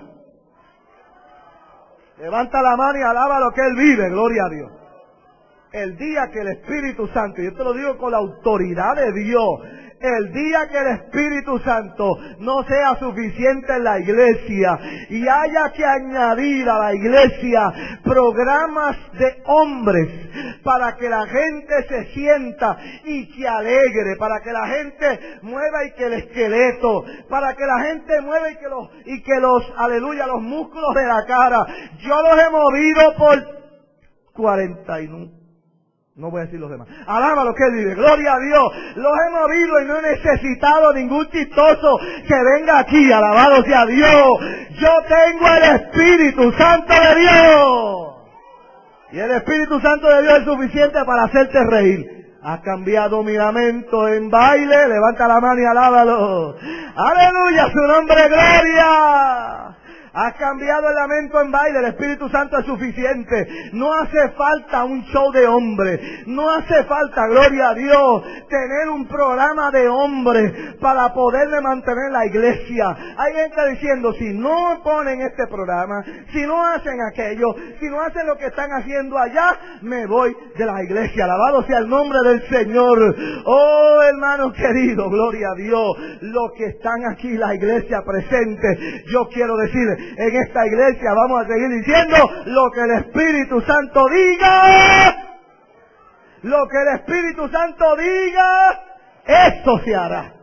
Levanta la mano y alaba lo que Él vive, gloria a Dios. El día que el Espíritu Santo, y yo te lo digo con la autoridad de Dios, el día que el Espíritu Santo no sea suficiente en la iglesia y haya que añadir a la iglesia programas de hombres para que la gente se sienta y que alegre, para que la gente mueva y que el esqueleto, para que la gente mueva y que los aleluya, los músculos de la cara, yo los he movido por 49. No voy a decir los demás. Alaba lo que Él vive. Gloria a Dios. Los he movido y no he necesitado ningún chistoso que venga aquí. Alabado sea Dios. Yo tengo el Espíritu Santo de Dios. Y el Espíritu Santo de Dios es suficiente para hacerte reír. Has cambiado mi lamento en baile. Levanta la mano y alábalo. Aleluya, su nombre, gloria. Has cambiado el lamento en baile, el Espíritu Santo es suficiente. No hace falta un show de hombres. No hace falta, gloria a Dios, tener un programa de hombres para poderle mantener la iglesia. Hay gente diciendo, si no ponen este programa, si no hacen aquello, si no hacen lo que están haciendo allá, me voy de la iglesia. Alabado sea el nombre del Señor. Oh, hermanos queridos, gloria a Dios. Los que están aquí, la iglesia presente, yo quiero decirles, en esta iglesia vamos a seguir diciendo lo que el Espíritu Santo diga. Lo que el Espíritu Santo diga, esto se hará.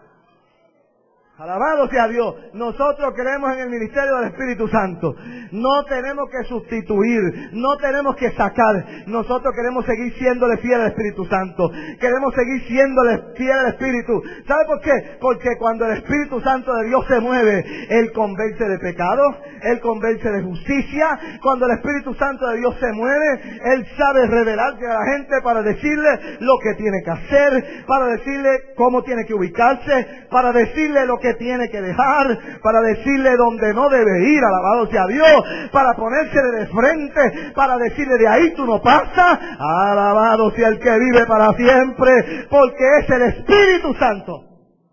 Alabado sea Dios. Nosotros creemos en el ministerio del Espíritu Santo. No tenemos que sustituir, no tenemos que sacar. Nosotros queremos seguir siéndole fiel al Espíritu Santo. Queremos seguir siéndole fiel al Espíritu. ¿Sabe por qué? Porque cuando el Espíritu Santo de Dios se mueve, Él convence de pecado, Él convence de justicia. Cuando el Espíritu Santo de Dios se mueve, Él sabe revelarse a la gente para decirle lo que tiene que hacer, para decirle cómo tiene que ubicarse, para decirle lo que tiene que dejar, para decirle dónde no debe ir, alabado sea Dios, para ponérsele de frente, para decirle de ahí tú no pasas, alabado sea el que vive para siempre, porque es el Espíritu Santo.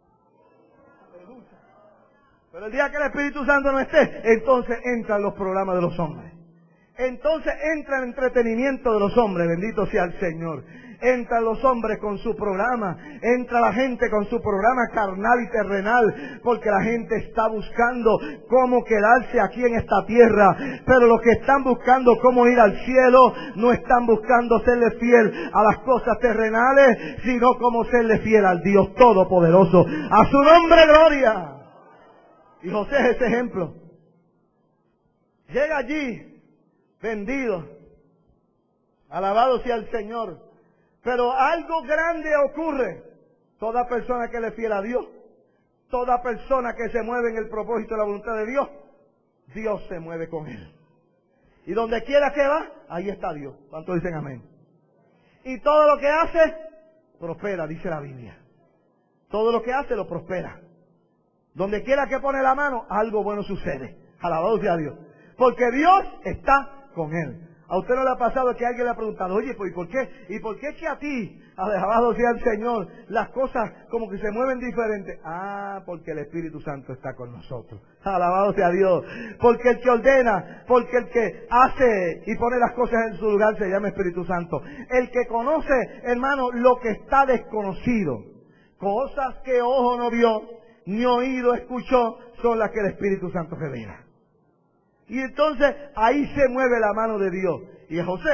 Pero el día que el Espíritu Santo no esté, entonces entran los programas de los hombres. Entonces entra el entretenimiento de los hombres, bendito sea el Señor. Entran los hombres con su programa, entra la gente con su programa carnal y terrenal, porque la gente está buscando cómo quedarse aquí en esta tierra, pero los que están buscando cómo ir al cielo, no están buscando serle fiel a las cosas terrenales, sino como serle fiel al Dios Todopoderoso. A su nombre, gloria. Y José es ese ejemplo. Llega allí, vendido, alabado sea el Señor. Pero algo grande ocurre. Toda persona que le fiel a Dios, toda persona que se mueve en el propósito de la voluntad de Dios, Dios se mueve con él. Y donde quiera que va, ahí está Dios. ¿Cuántos dicen amén? Y todo lo que hace, prospera, dice la Biblia. Todo lo que hace, lo prospera. Donde quiera que pone la mano, algo bueno sucede. Alabado sea Dios. Porque Dios está con él. ¿A usted no le ha pasado que alguien le ha preguntado, oye, pues, ¿y por qué? ¿Y por qué es que a ti, alabado sea el Señor, las cosas como que se mueven diferentes? Ah, porque el Espíritu Santo está con nosotros. Alabado sea Dios. Porque el que ordena, porque el que hace y pone las cosas en su lugar se llama Espíritu Santo. El que conoce, hermano, lo que está desconocido. Cosas que ojo no vio, ni oído escuchó, son las que el Espíritu Santo revela. Y entonces ahí se mueve la mano de Dios. Y José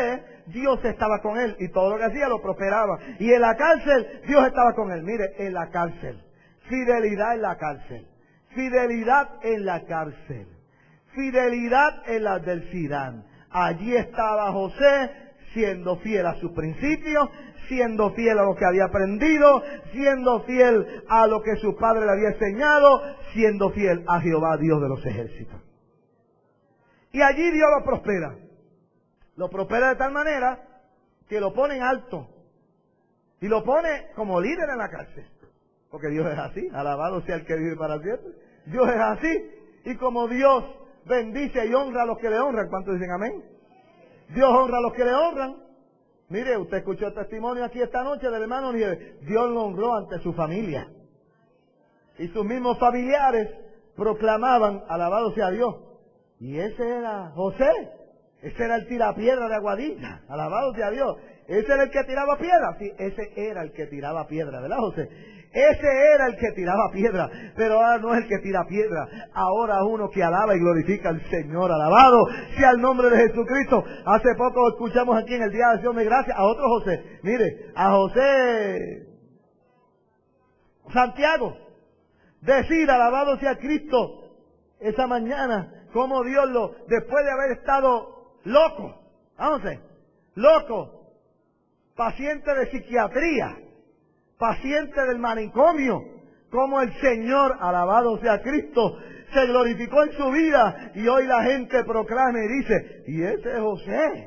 Dios estaba con él y todo lo que hacía lo prosperaba. Y en la cárcel, Dios estaba con él. Mire, en la cárcel. Fidelidad en la cárcel. Fidelidad en la cárcel. Fidelidad en la adversidad. Allí estaba José siendo fiel a sus principios, siendo fiel a lo que había aprendido, siendo fiel a lo que su padre le había enseñado, siendo fiel a Jehová, Dios de los ejércitos. Y allí Dios lo prospera. Lo prospera de tal manera que lo pone en alto. Y lo pone como líder en la cárcel. Porque Dios es así. Alabado sea el que vive para siempre. Dios es así. Y como Dios bendice y honra a los que le honran. ¿Cuántos dicen amén? Dios honra a los que le honran. Mire, usted escuchó el testimonio aquí esta noche del hermano Nieves. Dios lo honró ante su familia. Y sus mismos familiares proclamaban, alabado sea Dios. Y ese era José. Ese era el tirapiedra de Aguadilla. Alabado sea Dios. Ese era el que tiraba piedra. Sí, ese era el que tiraba piedra, ¿verdad, José? Ese era el que tiraba piedra. Pero ahora no es el que tira piedra. Ahora uno que alaba y glorifica al Señor. Alabado sea el nombre de Jesucristo. Hace poco escuchamos aquí en el Día de Acción de Gracias a otro José. Mire, a José Santiago. Decir, alabado sea Cristo, esa mañana, como Dios después de haber estado loco, loco, paciente de psiquiatría, paciente del manicomio, como el Señor, alabado sea Cristo, se glorificó en su vida y hoy la gente proclama y dice, y ese es José.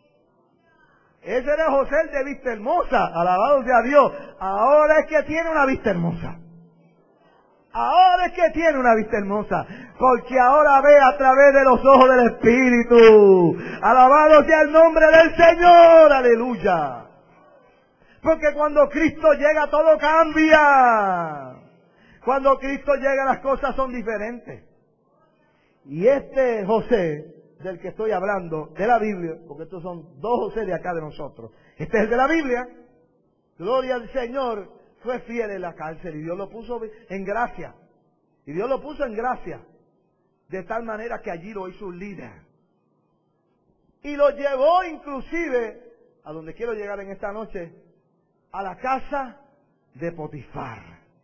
Ese era José el de vista hermosa, alabado sea Dios. Ahora es que tiene una vista hermosa. Ahora es que tiene una vista hermosa, porque ahora ve a través de los ojos del Espíritu. Alabado sea el nombre del Señor, aleluya. Porque cuando Cristo llega todo cambia. Cuando Cristo llega las cosas son diferentes. Y este José, del que estoy hablando, de la Biblia, porque estos son dos José de acá de nosotros. Este es el de la Biblia, gloria al Señor. Fue fiel en la cárcel y Dios lo puso en gracia. Y Dios lo puso en gracia. De tal manera que allí lo hizo un líder. Y lo llevó inclusive, a donde quiero llegar en esta noche, a la casa de Potifar.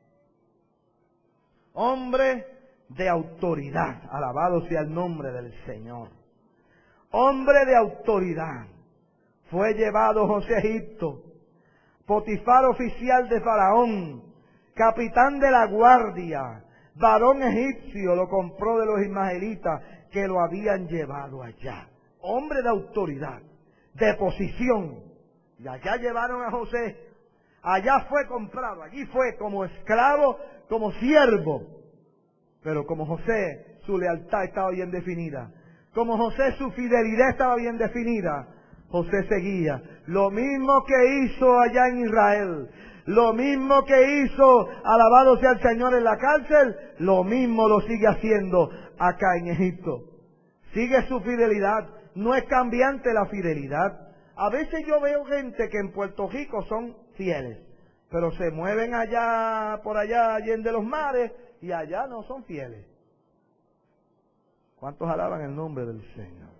Hombre de autoridad. Alabado sea el nombre del Señor. Hombre de autoridad. Fue llevado José a Egipto. Potifar, oficial de Faraón, capitán de la guardia, varón egipcio, lo compró de los ismaelitas que lo habían llevado allá. Hombre de autoridad, de posición. Y allá llevaron a José. Allá fue comprado, allí fue como esclavo, como siervo. Pero como José, su lealtad estaba bien definida. Como José, su fidelidad estaba bien definida. José seguía. Lo mismo que hizo allá en Israel. Lo mismo que hizo, alabado sea el Señor, en la cárcel. Lo mismo lo sigue haciendo acá en Egipto. Sigue su fidelidad. No es cambiante la fidelidad. A veces yo veo gente que en Puerto Rico son fieles. Pero se mueven allá, por allá, allende los mares. Y allá no son fieles. ¿Cuántos alaban el nombre del Señor?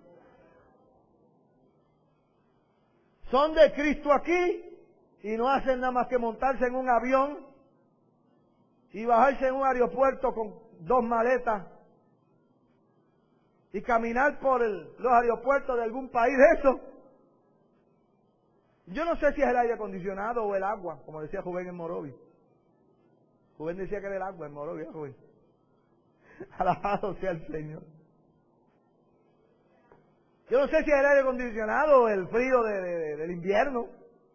Son de Cristo aquí y no hacen nada más que montarse en un avión y bajarse en un aeropuerto con 2 maletas y caminar por los aeropuertos de algún país de eso. Yo no sé si es el aire acondicionado o el agua, como decía Rubén en Morovi. Rubén decía que era el agua en Morovi, ¿eh, Rubén? Alabado sea el Señor. Yo no sé si es el aire acondicionado o el frío del invierno.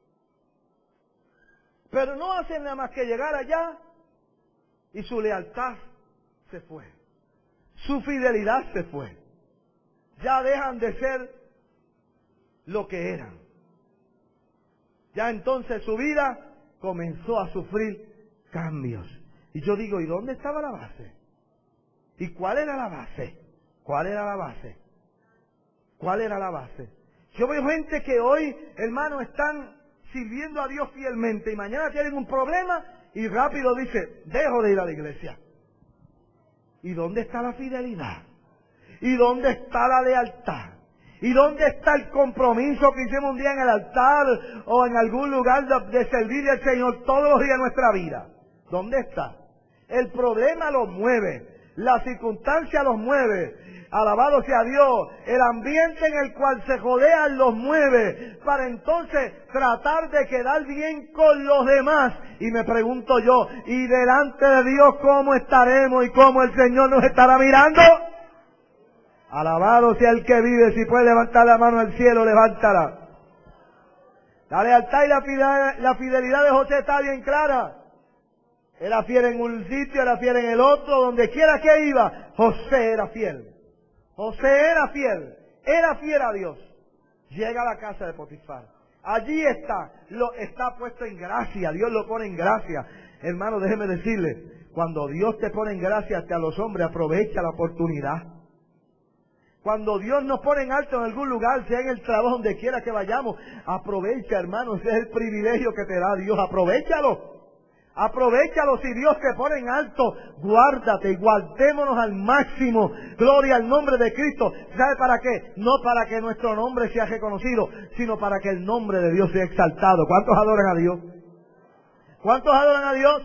Pero no hacen nada más que llegar allá y su lealtad se fue. Su fidelidad se fue. Ya dejan de ser lo que eran. Ya entonces su vida comenzó a sufrir cambios. Y yo digo, ¿y dónde estaba la base? ¿Y cuál era la base? ¿Cuál era la base? ¿Cuál era la base? Yo veo gente que hoy, hermano, están sirviendo a Dios fielmente y mañana tienen un problema y rápido dice, dejo de ir a la iglesia. ¿Y dónde está la fidelidad? ¿Y dónde está la lealtad? ¿Y dónde está el compromiso que hicimos un día en el altar o en algún lugar de servirle al Señor todos los días de nuestra vida? ¿Dónde está? El problema los mueve, la circunstancia los mueve. Alabado sea Dios. El ambiente en el cual se jodean los mueve para entonces tratar de quedar bien con los demás. Y me pregunto yo, ¿y delante de Dios cómo estaremos y cómo el Señor nos estará mirando? Alabado sea el que vive. Si puede levantar la mano al cielo, levántala. La lealtad y la fidelidad de José está bien clara. Era fiel en un sitio, era fiel en el otro, donde quiera que iba, José era fiel. José era fiel a Dios. Llega a la casa de Potifar. Allí está puesto en gracia, Dios lo pone en gracia. Hermano, déjeme decirle, cuando Dios te pone en gracia hasta a los hombres, aprovecha la oportunidad. Cuando Dios nos pone en alto en algún lugar, sea en el trabajo, donde quiera que vayamos, aprovecha, hermano, ese es el privilegio que te da Dios, aprovéchalo. Aprovechalo. Si Dios te pone en alto, guárdate y guardémonos al máximo. Gloria al nombre de Cristo. ¿Sabe para qué? No para que nuestro nombre sea reconocido, sino para que el nombre de Dios sea exaltado. ¿Cuántos adoran a Dios? ¿Cuántos adoran a Dios?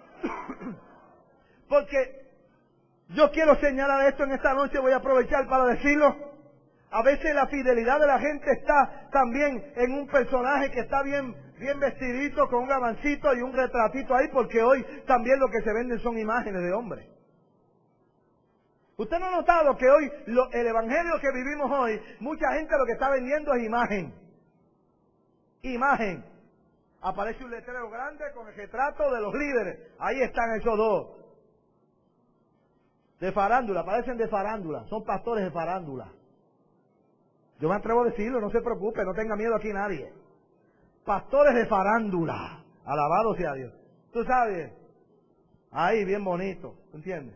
Porque yo quiero señalar esto en esta noche, voy a aprovechar para decirlo. A veces la fidelidad de la gente está también en un personaje que está bien vestidito, con un gabancito y un retratito ahí, porque hoy también lo que se venden son imágenes de hombres. ¿Usted no ha notado que hoy, el evangelio que vivimos hoy, mucha gente lo que está vendiendo es imagen? Imagen. Aparece un letrero grande con el retrato de los líderes. Ahí están esos dos. De farándula, parecen de farándula. Son pastores de farándula. Yo me atrevo a decirlo, no se preocupe, no tenga miedo aquí nadie. Pastores de farándula. Alabado sea Dios. Tú sabes, ahí bien bonito, ¿entiendes?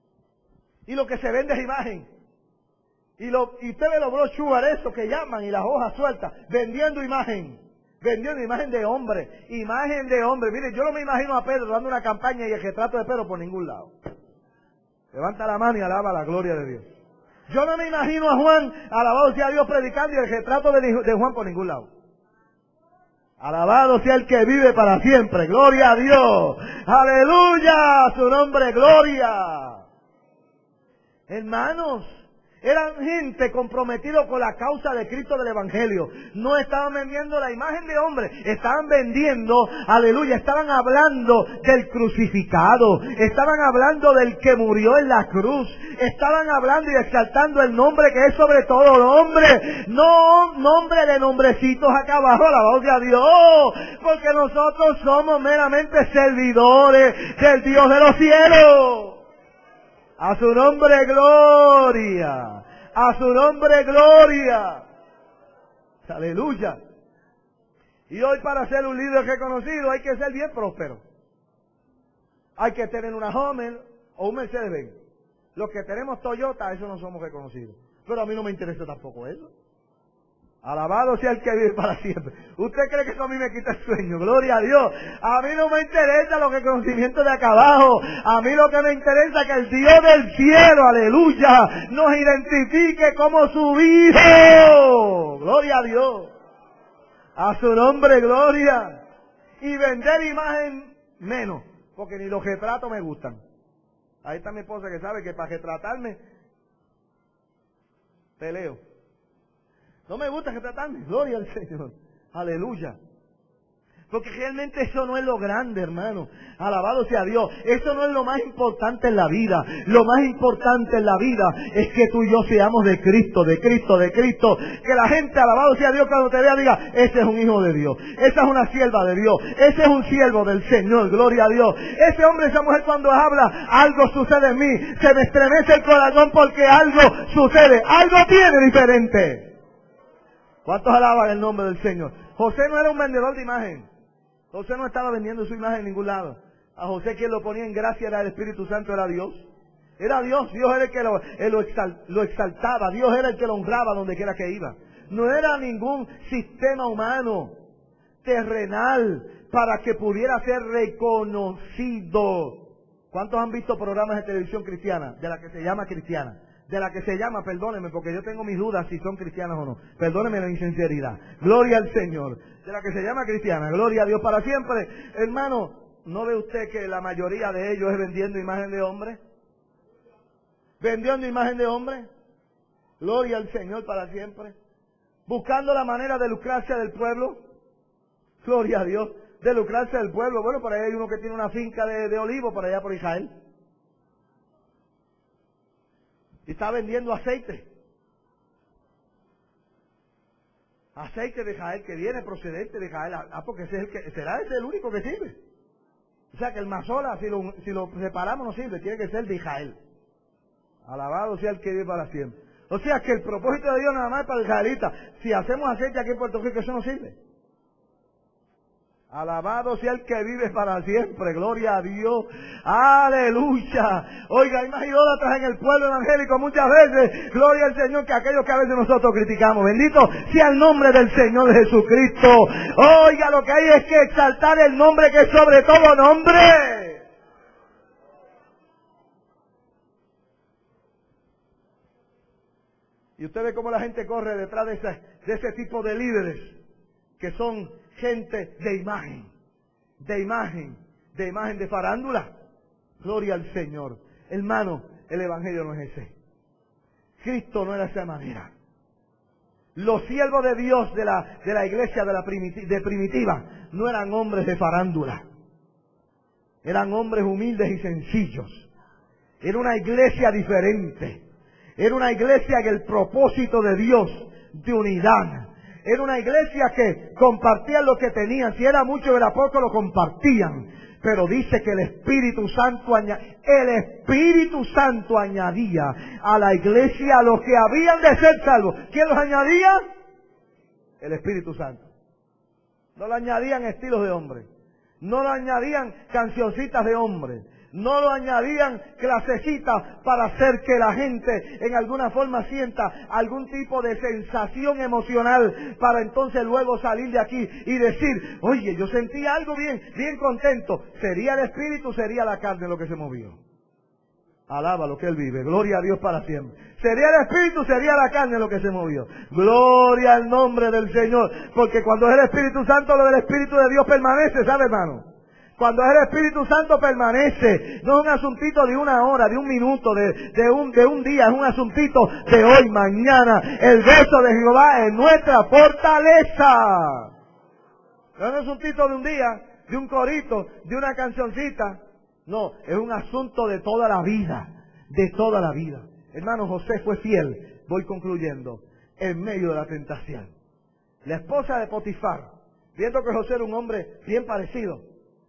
Y lo que se vende es imagen. Y usted ve los brochures esos que llaman y las hojas sueltas, vendiendo imagen de hombre, Mire, yo no me imagino a Pedro dando una campaña y el retrato de Pedro por ningún lado. Levanta la mano y alaba la gloria de Dios. Yo no me imagino a Juan, alabado sea Dios, predicando y el retrato de Juan por ningún lado. Alabado sea el que vive para siempre. Gloria a Dios. Aleluya. A su nombre, gloria. Hermanos, eran gente comprometida con la causa de Cristo del Evangelio. No estaban vendiendo la imagen de hombre. Estaban vendiendo, aleluya, estaban hablando del crucificado. Estaban hablando del que murió en la cruz. Estaban hablando y exaltando el nombre que es sobre todo nombre. No nombre de nombrecitos acá abajo, alabado sea Dios. Porque nosotros somos meramente servidores del Dios de los cielos. A su nombre, gloria. A su nombre, gloria. Aleluya. Y hoy para ser un líder reconocido hay que ser bien próspero. Hay que tener una Hummer o un Mercedes-Benz. Los que tenemos Toyota, eso no somos reconocidos. Pero a mí no me interesa tampoco eso. Alabado sea el que vive para siempre. ¿Usted cree que eso a mí me quita el sueño? Gloria a Dios. A mí no me interesa los reconocimientos de acá abajo. A mí lo que me interesa es que el Dios del cielo, aleluya, nos identifique como su Hijo. Gloria a Dios. A su nombre, gloria. Y vender imagen menos, porque ni los retratos me gustan. Ahí está mi esposa que sabe que para retratarme, peleo. No me gusta retratarme, gloria al Señor, aleluya. Porque realmente eso no es lo grande, hermano. Alabado sea Dios. Eso no es lo más importante en la vida. Lo más importante en la vida es que tú y yo seamos de Cristo, de Cristo, de Cristo. Que la gente, alabado sea Dios, cuando te vea diga, ese es un hijo de Dios. Esa es una sierva de Dios. Ese es un siervo del Señor, gloria a Dios. Ese hombre, esa mujer cuando habla, algo sucede en mí. Se me estremece el corazón porque algo sucede. Algo tiene diferente. ¿Cuántos alaban el nombre del Señor? José no era un vendedor de imagen. José no estaba vendiendo su imagen en ningún lado. A José quien lo ponía en gracia era el Espíritu Santo, era Dios. Era Dios, Dios era el que lo exaltaba, Dios era el que lo honraba donde quiera que iba. No era ningún sistema humano, terrenal, para que pudiera ser reconocido. ¿Cuántos han visto programas de televisión cristiana, de la que se llama cristiana? de la que se llama, perdóneme, porque yo tengo mis dudas si son cristianas o no. Perdóneme la insinceridad. Gloria al Señor. De la que se llama cristiana. Gloria a Dios para siempre. Hermano, ¿no ve usted que la mayoría de ellos es vendiendo imagen de hombre? Vendiendo imagen de hombre. Gloria al Señor para siempre. Buscando la manera de lucrarse del pueblo. Gloria a Dios. De lucrarse del pueblo. Bueno, por ahí hay uno que tiene una finca de olivo por allá por Israel. Y está vendiendo aceite. Aceite de Israel que viene procedente de Israel. Porque ese es será ese el único que sirve. O sea que el mazola, si lo separamos, no sirve. Tiene que ser de Israel. Alabado sea el que vive para siempre. O sea que el propósito de Dios nada más es para el israelita. Si hacemos aceite aquí en Puerto Rico, eso no sirve. Alabado sea el que vive para siempre, gloria a Dios, aleluya. Oiga, hay más idólatras en el pueblo evangélico muchas veces, gloria al Señor, que aquellos que a veces nosotros criticamos. Bendito sea el nombre del Señor Jesucristo. Oiga, lo que hay es que exaltar el nombre que es sobre todo nombre. Y usted ve cómo la gente corre detrás de ese tipo de líderes, que son gente de imagen de farándula. Gloria al Señor. Hermano, el Evangelio no es ese. Cristo no era de esa manera. Los siervos de Dios de la iglesia de primitiva no eran hombres de farándula. Eran hombres humildes y sencillos. Era una iglesia diferente. Era una iglesia que el propósito de Dios de unidad. Era una iglesia que compartían lo que tenían. Si era mucho o era poco, lo compartían. Pero dice que el Espíritu Santo añadía a la iglesia a los que habían de ser salvos. ¿Quién los añadía? El Espíritu Santo. No lo añadían estilos de hombre. No lo añadían cancioncitas de hombre. No lo añadían clasecitas para hacer que la gente en alguna forma sienta algún tipo de sensación emocional para entonces luego salir de aquí y decir, oye, yo sentí algo bien contento. ¿Sería el Espíritu, sería la carne lo que se movió? Alaba lo que Él vive. Gloria a Dios para siempre. Sería el Espíritu, sería la carne lo que se movió. Gloria al nombre del Señor. Porque cuando es el Espíritu Santo, lo del Espíritu de Dios permanece, ¿sabe, hermano? Cuando es el Espíritu Santo permanece. No es un asuntito de una hora, de un minuto, de un día. Es un asuntito de hoy, mañana. El gozo de Jehová es nuestra fortaleza. No es un asuntito de un día, de un corito, de una cancioncita. No, es un asunto de toda la vida. De toda la vida. Hermano, José fue fiel. Voy concluyendo. En medio de la tentación. La esposa de Potifar, viendo que José era un hombre bien parecido.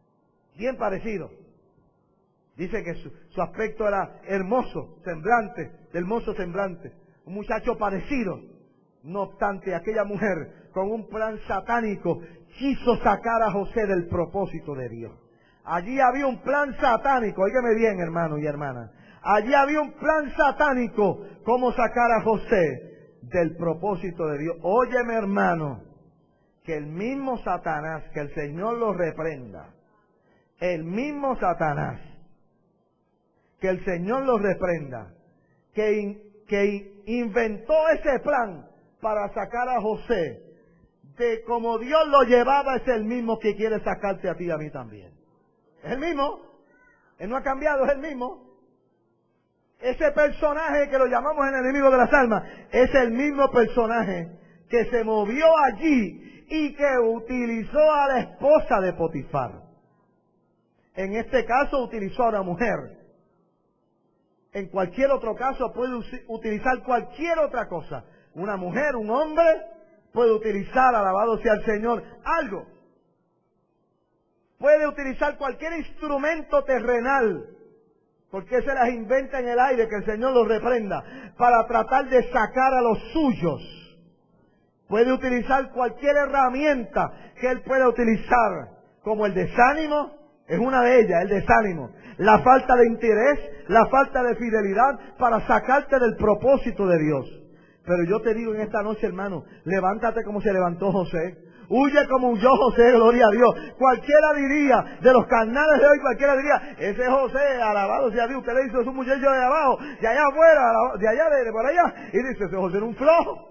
Dice que su aspecto era hermoso, hermoso semblante. Un muchacho parecido. No obstante, aquella mujer, con un plan satánico, quiso sacar a José del propósito de Dios. Allí había un plan satánico, óigame bien, hermano y hermana. Allí había un plan satánico, cómo sacar a José del propósito de Dios. Óyeme, hermano, que el mismo Satanás, que el Señor lo reprenda, el mismo Satanás, que el Señor lo reprenda, que inventó ese plan para sacar a José de como Dios lo llevaba, es el mismo que quiere sacarte a ti y a mí también. Es el mismo. Él no ha cambiado, es el mismo. Ese personaje que lo llamamos el enemigo de las almas, es el mismo personaje que se movió allí y que utilizó a la esposa de Potifar. En este caso utilizó a una mujer. En cualquier otro caso puede utilizar cualquier otra cosa. Una mujer, un hombre, puede utilizar, alabado sea el Señor, algo. Puede utilizar cualquier instrumento terrenal, porque se las inventa en el aire, que el Señor los reprenda, para tratar de sacar a los suyos. Puede utilizar cualquier herramienta que Él pueda utilizar, como el desánimo, es una de ellas, el desánimo. La falta de interés, la falta de fidelidad, para sacarte del propósito de Dios. Pero yo te digo en esta noche, hermano, levántate como se levantó José. Huye como huyó José, gloria a Dios. Cualquiera diría, de los carnales de hoy, cualquiera diría, ese José, alabado sea Dios, usted le hizo a su muchacho de abajo, de allá afuera, de allá, de por allá, y dice, ese José era un flojo.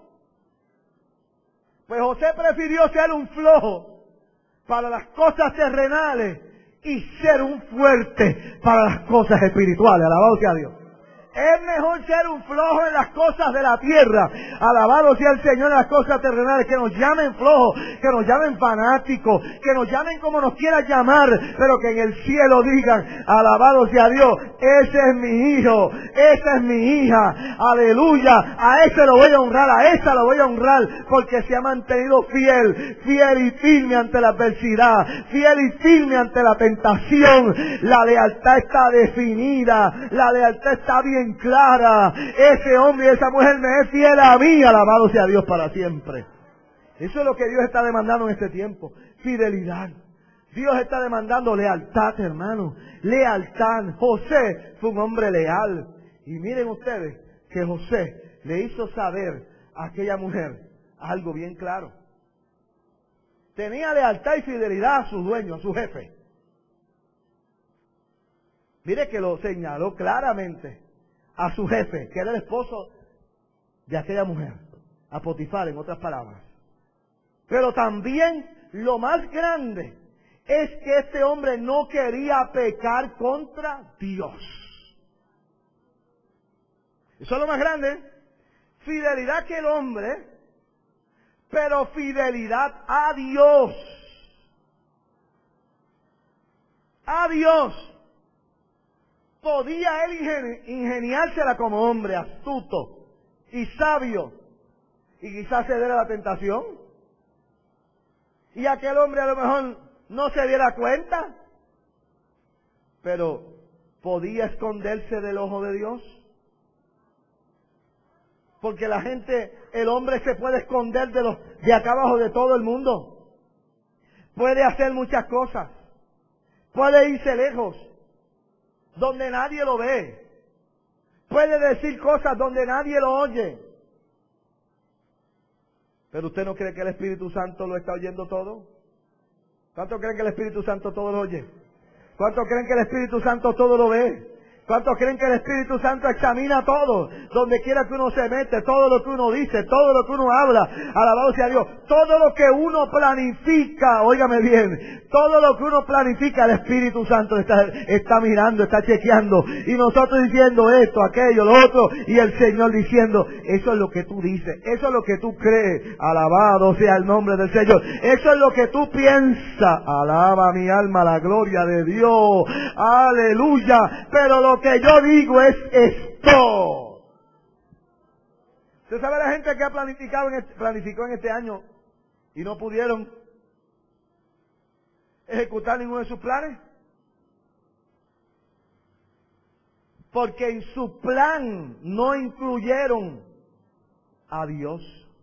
Pues José prefirió ser un flojo para las cosas terrenales y ser un fuerte para las cosas espirituales, alabado sea Dios. Es mejor ser un flojo en las cosas de la tierra, alabado sea el Señor en las cosas terrenales, que nos llamen flojos, que nos llamen fanáticos, que nos llamen como nos quieran llamar, pero que en el cielo digan, alabado sea Dios, ese es mi hijo, esa es mi hija, aleluya, a ese lo voy a honrar, a esa lo voy a honrar, porque se ha mantenido fiel, fiel y firme ante la adversidad, fiel y firme ante la tentación. La lealtad está definida, la lealtad está bien clara. Ese hombre y esa mujer me es fiel a mí, alabado sea Dios para siempre. Eso es lo que Dios está demandando en este tiempo, fidelidad. Dios está demandando lealtad, hermano, lealtad. José fue un hombre leal. Y miren ustedes que José le hizo saber a aquella mujer algo bien claro. Tenía lealtad y fidelidad a su dueño, a su jefe. Mire que lo señaló claramente a su jefe, que era el esposo de aquella mujer, a Potifar, en otras palabras. Pero también lo más grande es que este hombre no quería pecar contra Dios. Eso es lo más grande. Fidelidad que el hombre, pero fidelidad a Dios. A Dios. Podía él ingeniársela como hombre astuto y sabio y quizás ceder a la tentación. Y aquel hombre a lo mejor no se diera cuenta, pero podía esconderse del ojo de Dios. Porque la gente, el hombre se puede esconder de acá abajo de todo el mundo. Puede hacer muchas cosas. Puede irse lejos, donde nadie lo ve. Puede decir cosas donde nadie lo oye. Pero ¿usted no cree que el Espíritu Santo lo está oyendo todo? ¿Cuántos creen que el Espíritu Santo todo lo oye? ¿Cuántos creen que el Espíritu Santo todo lo ve? ¿Cuántos creen que el Espíritu Santo examina todo? Donde quiera que uno se mete, todo lo que uno dice, todo lo que uno habla, alabado sea Dios, todo lo que uno planifica, óigame bien, todo lo que uno planifica, el Espíritu Santo está mirando, está chequeando, y nosotros diciendo esto, aquello, lo otro, y el Señor diciendo, eso es lo que tú dices, eso es lo que tú crees, alabado sea el nombre del Señor, eso es lo que tú piensas, alaba mi alma la gloria de Dios, aleluya, pero lo que yo digo es esto. ¿Usted sabe la gente que ha planificó en este año y no pudieron ejecutar ninguno de sus planes? Porque en su plan no incluyeron a Dios.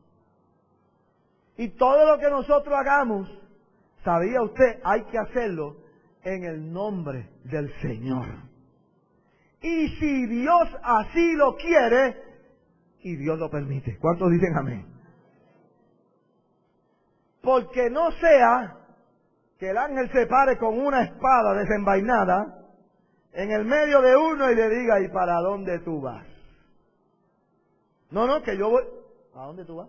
Y todo lo que nosotros hagamos, ¿sabía usted? Hay que hacerlo en el nombre del Señor. Y si Dios así lo quiere, y Dios lo permite. ¿Cuántos dicen amén? Porque no sea que el ángel se pare con una espada desenvainada en el medio de uno y le diga, ¿y para dónde tú vas? No, que yo voy. ¿A dónde tú vas?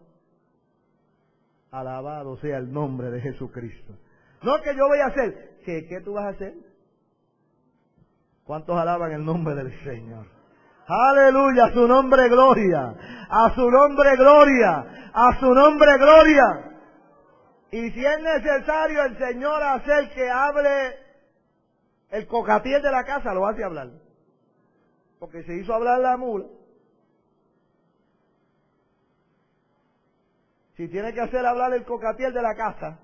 Alabado sea el nombre de Jesucristo. No, que yo voy a hacer. ¿Qué tú vas a hacer? ¿Cuántos alaban el nombre del Señor? Aleluya, a su nombre gloria, a su nombre gloria, a su nombre gloria. Y si es necesario el Señor hacer que hable el cocatiel de la casa, lo hace hablar. Porque se hizo hablar la mula. Si tiene que hacer hablar el cocatiel de la casa,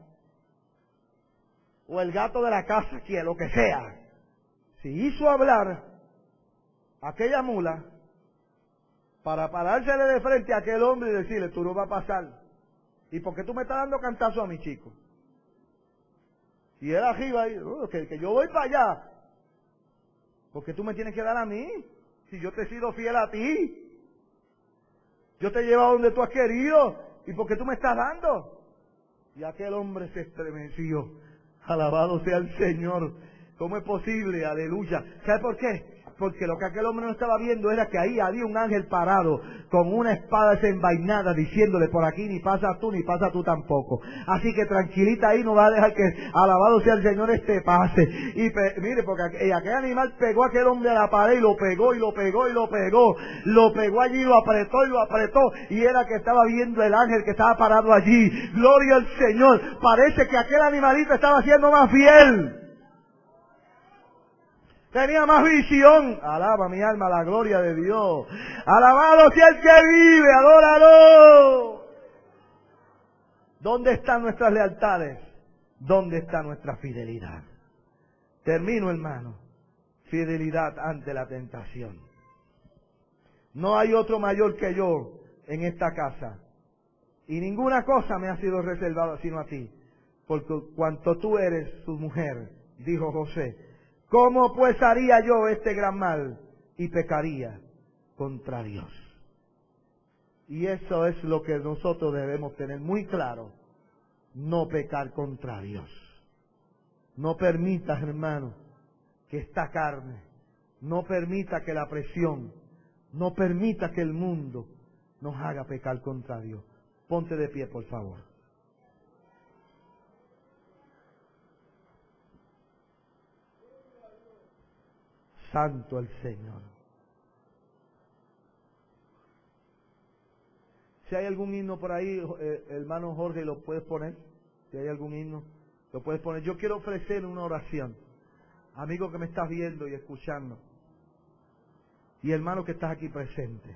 o el gato de la casa, lo que sea, si hizo hablar aquella mula, para parársele de frente a aquel hombre y decirle, tú no vas a pasar. ¿Y por qué tú me estás dando cantazo a mi chico? Y él arriba, que yo voy para allá. ¿Por qué tú me tienes que dar a mí? Si yo te he sido fiel a ti. Yo te he llevado donde tú has querido. ¿Y por qué tú me estás dando? Y aquel hombre se estremeció. Alabado sea el Señor. ¿Cómo es posible? Aleluya. ¿Sabe por qué? Porque lo que aquel hombre no estaba viendo era que ahí había un ángel parado con una espada desenvainada diciéndole: por aquí ni pasa tú ni pasa tú tampoco. Así que tranquilita ahí, no va a dejar que, alabado sea el Señor, pase. Y mire, porque aquel animal pegó a aquel hombre a la pared y lo pegó y lo pegó y lo pegó. Lo pegó allí y lo apretó y lo apretó. Y era que estaba viendo el ángel que estaba parado allí. Gloria al Señor. Parece que aquel animalito estaba siendo más fiel. Tenía más visión. Alaba mi alma la gloria de Dios. Alabado sea el que vive, adóralo. ¿Dónde están nuestras lealtades? ¿Dónde está nuestra fidelidad? Termino, hermano. Fidelidad ante la tentación. No hay otro mayor que yo en esta casa. Y ninguna cosa me ha sido reservada sino a ti. Porque cuanto tú eres su mujer, dijo José, ¿cómo pues haría yo este gran mal? Y pecaría contra Dios. Y eso es lo que nosotros debemos tener muy claro. No pecar contra Dios. No permitas, hermano, que esta carne, no permita que la presión, no permita que el mundo nos haga pecar contra Dios. Ponte de pie, por favor. Santo el Señor. Si hay algún himno por ahí, hermano Jorge, ¿lo puedes poner? Si hay algún himno, lo puedes poner. Yo quiero ofrecer una oración. Amigo que me estás viendo y escuchando. Y hermano que estás aquí presente.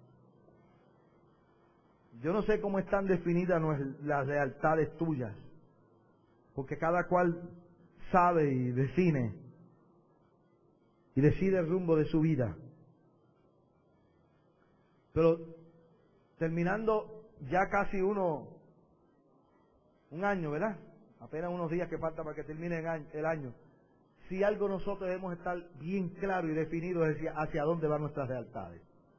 Yo no sé cómo están definidas las lealtades tuyas. Porque cada cual sabe y define. Y decide el rumbo de su vida. Pero terminando ya casi un año, ¿verdad? Apenas unos días que falta para que termine el año. Si algo nosotros debemos estar bien claro y definido es hacia dónde van nuestras lealtades.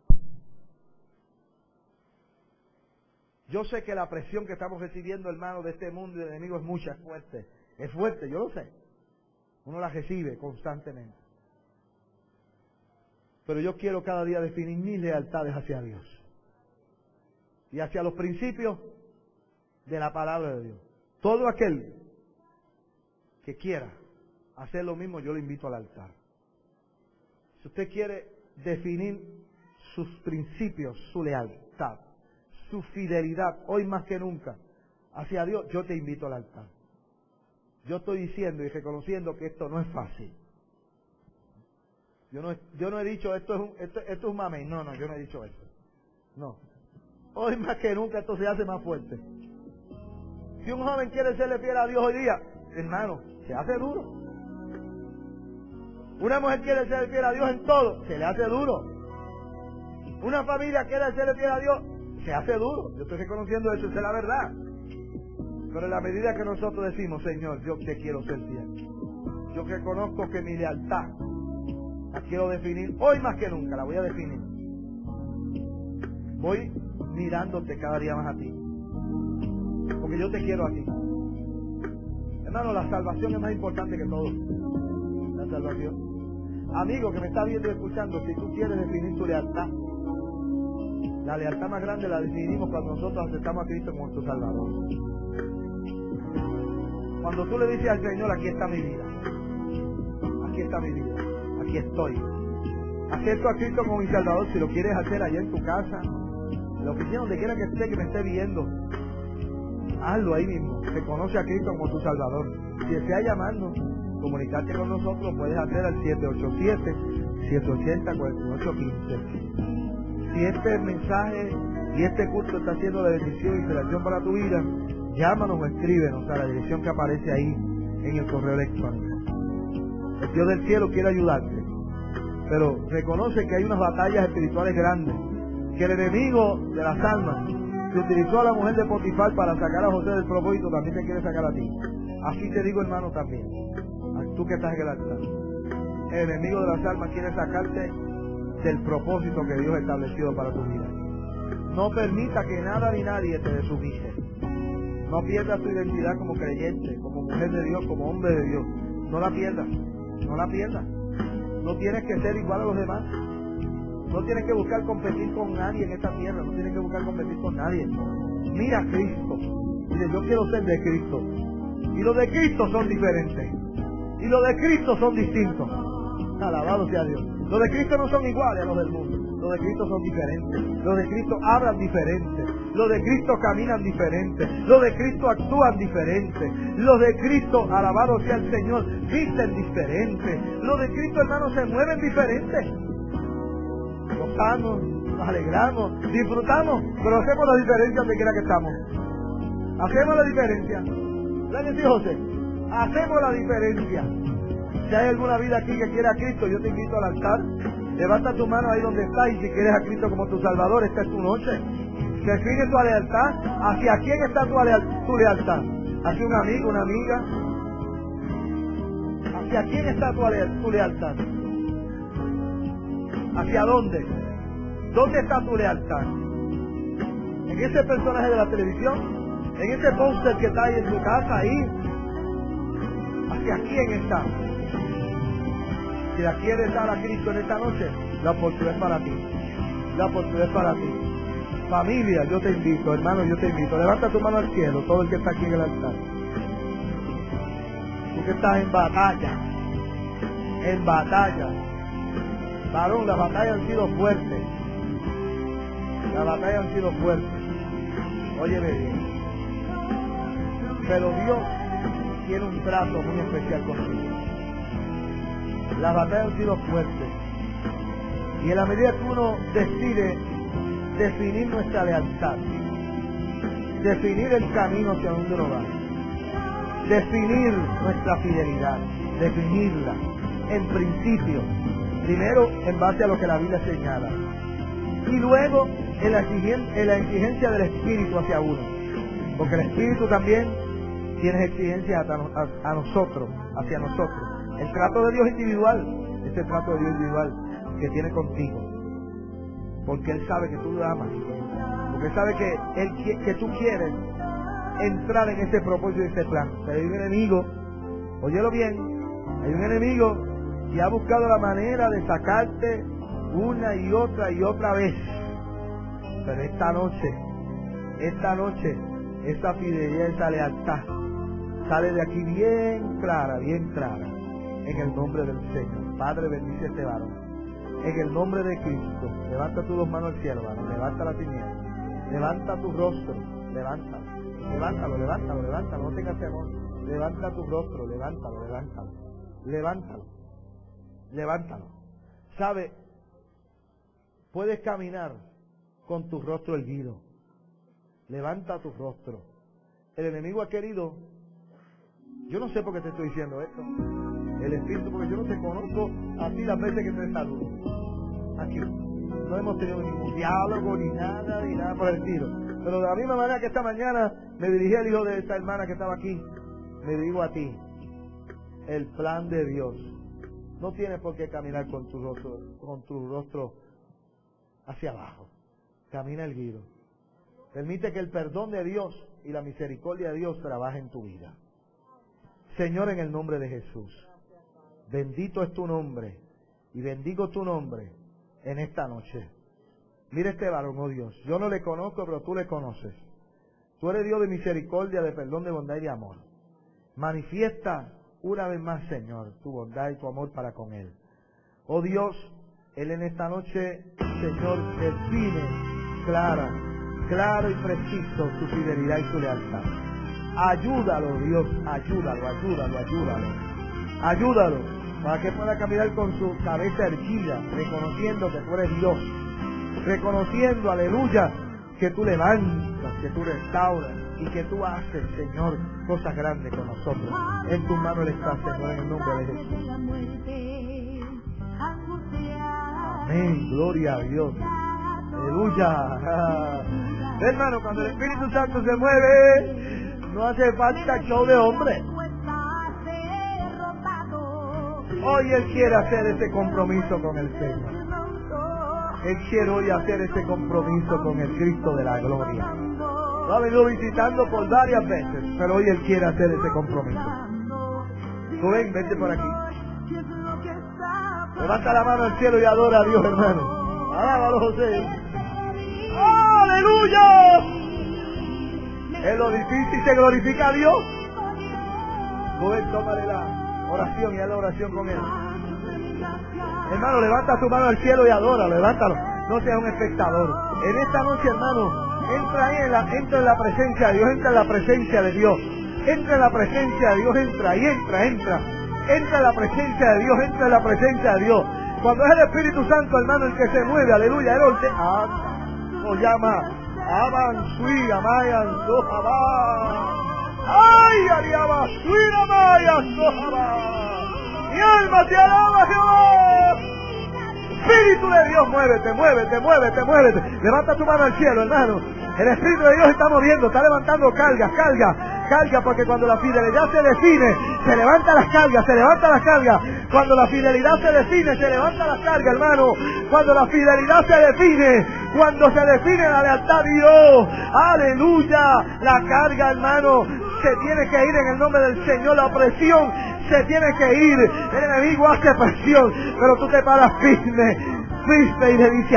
Yo sé que la presión que estamos recibiendo, hermano, de este mundo y del enemigo es mucha, es fuerte. Es fuerte, yo lo sé. Uno la recibe constantemente. Pero yo quiero cada día definir mis lealtades hacia Dios. Y hacia los principios de la palabra de Dios. Todo aquel que quiera hacer lo mismo, yo lo invito al altar. Si usted quiere definir sus principios, su lealtad, su fidelidad, hoy más que nunca, hacia Dios, yo te invito al altar. Yo estoy diciendo y reconociendo que esto no es fácil. Yo no he dicho esto es un mamey. No, yo no he dicho eso. No. Hoy más que nunca esto se hace más fuerte. Si un joven quiere serle fiel a Dios hoy día, hermano, se hace duro. Una mujer quiere serle fiel a Dios en todo, se le hace duro. Una familia quiere serle fiel a Dios, se hace duro. Yo estoy reconociendo eso, esa es la verdad. Pero en la medida que nosotros decimos, Señor, yo te quiero ser fiel. Yo reconozco que mi lealtad la quiero definir, hoy más que nunca la voy a definir. Voy mirándote cada día más a ti. Porque yo te quiero a ti. Hermano, la salvación es más importante que todo. La salvación. Amigo que me está viendo y escuchando, si tú quieres definir tu lealtad, la lealtad más grande la definimos cuando nosotros aceptamos a Cristo como nuestro Salvador. Cuando tú le dices al Señor, aquí está mi vida. Aquí está mi vida. Aquí estoy. Acepto a Cristo como mi Salvador. Si lo quieres hacer allá en tu casa, en la oficina, donde quiera que esté, que me esté viendo, hazlo ahí mismo. Reconoce a Cristo como tu Salvador. Si desea llamarnos, comunicarte con nosotros, lo puedes hacer al 787-780-4815. Si este mensaje y este culto está siendo de bendición y inspiración para tu vida, llámanos o escríbenos a la dirección que aparece ahí en el correo electrónico. El Dios del cielo quiere ayudarte, pero reconoce que hay unas batallas espirituales grandes, que el enemigo de las almas que utilizó a la mujer de Potifar para sacar a José del propósito, también te quiere sacar a ti. Así te digo, hermano, también, tú que estás en el altar. El enemigo de las almas quiere sacarte del propósito que Dios ha establecido para tu vida. No permita que nada ni nadie te desubije. No pierdas tu identidad como creyente, como mujer de Dios, como hombre de Dios. No la pierdas, no la pierdas. No tienes que ser igual a los demás. No tienes que buscar competir con nadie en esta tierra. No tienes que buscar competir con nadie. Mira a Cristo. Dice, yo quiero ser de Cristo. Y los de Cristo son diferentes. Y los de Cristo son distintos. Alabado sea Dios. Los de Cristo no son iguales a los del mundo. Los de Cristo son diferentes. Los de Cristo hablan diferente. Los de Cristo caminan diferente. Los de Cristo actúan diferente. Los de Cristo, alabado sea el Señor, visten diferente. Los de Cristo, hermanos, se mueven diferente. Gozamos, nos alegramos, disfrutamos, pero hacemos la diferencia donde quiera que estamos. Hacemos la diferencia. ¿Verdad que sí, José? Hacemos la diferencia. Si hay alguna vida aquí que quiera a Cristo, yo te invito al altar. Levanta tu mano ahí donde estás, y si quieres a Cristo como tu Salvador, esta es tu noche. Define tu lealtad. ¿Hacia quién está tu lealtad? ¿Hacia un amigo, una amiga? ¿Hacia quién está tu lealtad? ¿Hacia dónde? ¿Dónde está tu lealtad? ¿En ese personaje de la televisión? ¿En ese póster que está ahí en tu casa ahí? ¿Hacia quién está? Si la quieres dar a Cristo en esta noche, la oportunidad es para ti. La oportunidad es para ti. Familia, yo te invito, hermano, yo te invito. Levanta tu mano al cielo, todo el que está aquí en el altar. Tú que estás en batalla. En batalla. Varón, las batallas han sido fuertes. Las batallas han sido fuertes. Óyeme bien. Pero Dios tiene un trato muy especial contigo. Las batallas han sido fuertes. Y en la medida que uno decide definir nuestra lealtad, definir el camino hacia donde uno va, definir nuestra fidelidad, definirla en principio, primero en base a lo que la Biblia señala, y luego en la exigencia del Espíritu hacia uno, porque el Espíritu también tiene exigencias a nosotros, hacia nosotros. El trato de Dios individual, ese trato de Dios individual que tiene contigo, porque Él sabe que tú lo amas, porque sabe que tú quieres entrar en ese propósito y ese plan. Pero hay un enemigo, óyelo bien, hay un enemigo que ha buscado la manera de sacarte una y otra vez. Pero esta noche, esa fidelidad, esa lealtad sale de aquí bien clara, en el nombre del Señor. Padre, bendice a este varón. En el nombre de Cristo, levanta tus dos manos al cielo, varón, levanta la tiniebla, levanta tu rostro, levántalo, no tengas temor, levanta tu rostro, levántalo. ¿Sabe? Puedes caminar con tu rostro erguido. Levanta tu rostro. El enemigo ha querido, yo no sé por qué te estoy diciendo esto, el Espíritu, porque yo no te conozco a ti las veces que te saludo. Aquí no hemos tenido ningún diálogo, ni nada por el estilo. Pero de la misma manera que esta mañana me dirigí al hijo de esta hermana que estaba aquí, me digo a ti, el plan de Dios. No tienes por qué caminar con tu rostro hacia abajo. Camina erguido. Permite que el perdón de Dios y la misericordia de Dios trabaje en tu vida. Señor, en el nombre de Jesús, bendito es tu nombre y bendigo tu nombre en esta noche. Mira este varón, oh Dios, yo no le conozco, pero tú le conoces. Tú eres Dios de misericordia, de perdón, de bondad y de amor. Manifiesta una vez más, Señor, tu bondad y tu amor para con él. Oh Dios, él en esta noche, Señor, define claro y preciso su fidelidad y su lealtad. Ayúdalo, Dios, ayúdalo, para que pueda caminar con su cabeza erguida, reconociendo que tú eres Dios, reconociendo, aleluya, que tú levantas, que tú restauras y que tú haces, Señor, cosas grandes con nosotros. En tus manos está, Señor, en el nombre de Jesús. Amén, gloria a Dios. Aleluya. Hermano, cuando el Espíritu Santo se mueve, no hace falta show de hombre. Hoy Él quiere hacer ese compromiso con el Señor. Él quiere hoy hacer ese compromiso con el Cristo de la gloria. Lo ha venido visitando por varias veces, pero hoy Él quiere hacer ese compromiso. Rubén, vente por aquí. Levanta la mano al cielo y adora a Dios, hermano. Alábalo, José. ¡Aleluya! En lo difícil se glorifica a Dios. Rubén, tómale la oración y haz la oración con Él. Hermano, levanta tu mano al cielo y adora, levántalo. No seas un espectador. En esta noche, hermano, entra en la presencia de Dios, entra en la presencia de Dios. Entra en la presencia de Dios, entra en la presencia de Dios, entra en la presencia de Dios. Cuando es el Espíritu Santo, hermano, el que se mueve, aleluya, nos llama, aman, suya, mayan, sojabá. Ay, aliaba, suya, mayan, sojabá. Mi alma te alaba, Jehová. Espíritu de Dios, muévete. Levanta tu mano al cielo, hermano. El Espíritu de Dios está moviendo, está levantando carga, porque cuando la fidelidad se define, se levanta las cargas. Cuando la fidelidad se define, se levanta las cargas, hermano. Cuando la fidelidad se define, cuando se define la lealtad a Dios, aleluya, la carga, hermano, se tiene que ir en el nombre del Señor. La opresión se tiene que ir. El enemigo hace presión, pero tú te paras firme y le dices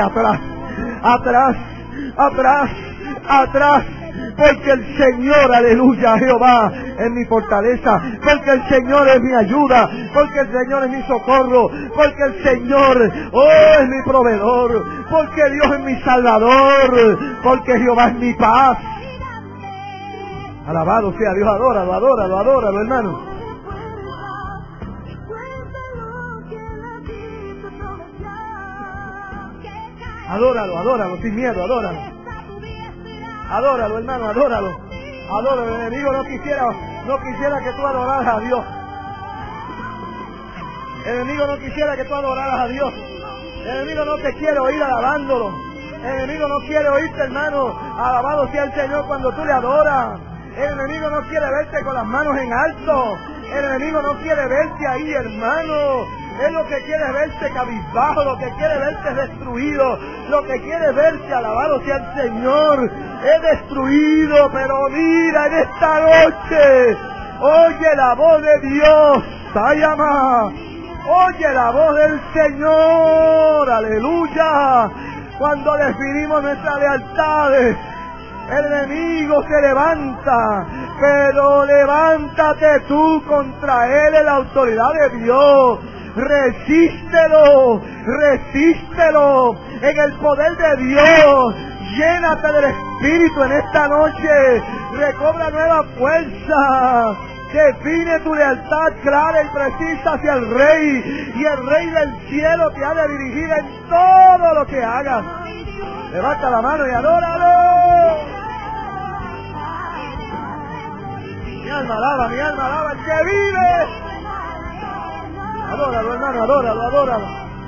atrás, porque el Señor, aleluya, Jehová es mi fortaleza, porque el Señor es mi ayuda, porque el Señor es mi socorro, porque el Señor, es mi proveedor, porque Dios es mi salvador, porque Jehová es mi paz. Alabado sea Dios, adóralo, hermano. Adóralo, sin miedo, adóralo, hermano, adóralo. El enemigo no quisiera que tú adoraras a Dios. El enemigo no quisiera que tú adoraras a Dios. El enemigo no te quiere oír alabándolo. El enemigo no quiere oírte, hermano, alabado sea el Señor cuando tú le adoras. El enemigo no quiere verte con las manos en alto. El enemigo no quiere verte ahí, hermano. Él lo que quiere es verte cabizbajo, lo que quiere verte destruido, lo que quiere verte, alabado sea el Señor, es destruido. Pero mira, en esta noche, oye la voz de Dios, Sayama, oye la voz del Señor, aleluya. Cuando definimos nuestras lealtades, el enemigo se levanta, pero levántate tú contra él en la autoridad de Dios. Resístelo en el poder de Dios. Llénate del Espíritu en esta noche. Recobra nueva fuerza. Define tu lealtad clara y precisa hacia el Rey. Y el Rey del cielo te ha de dirigir en todo lo que hagas. Levanta la mano y adóralo. Mi alma alaba el que vive. Adóralo, hermano, adóralo.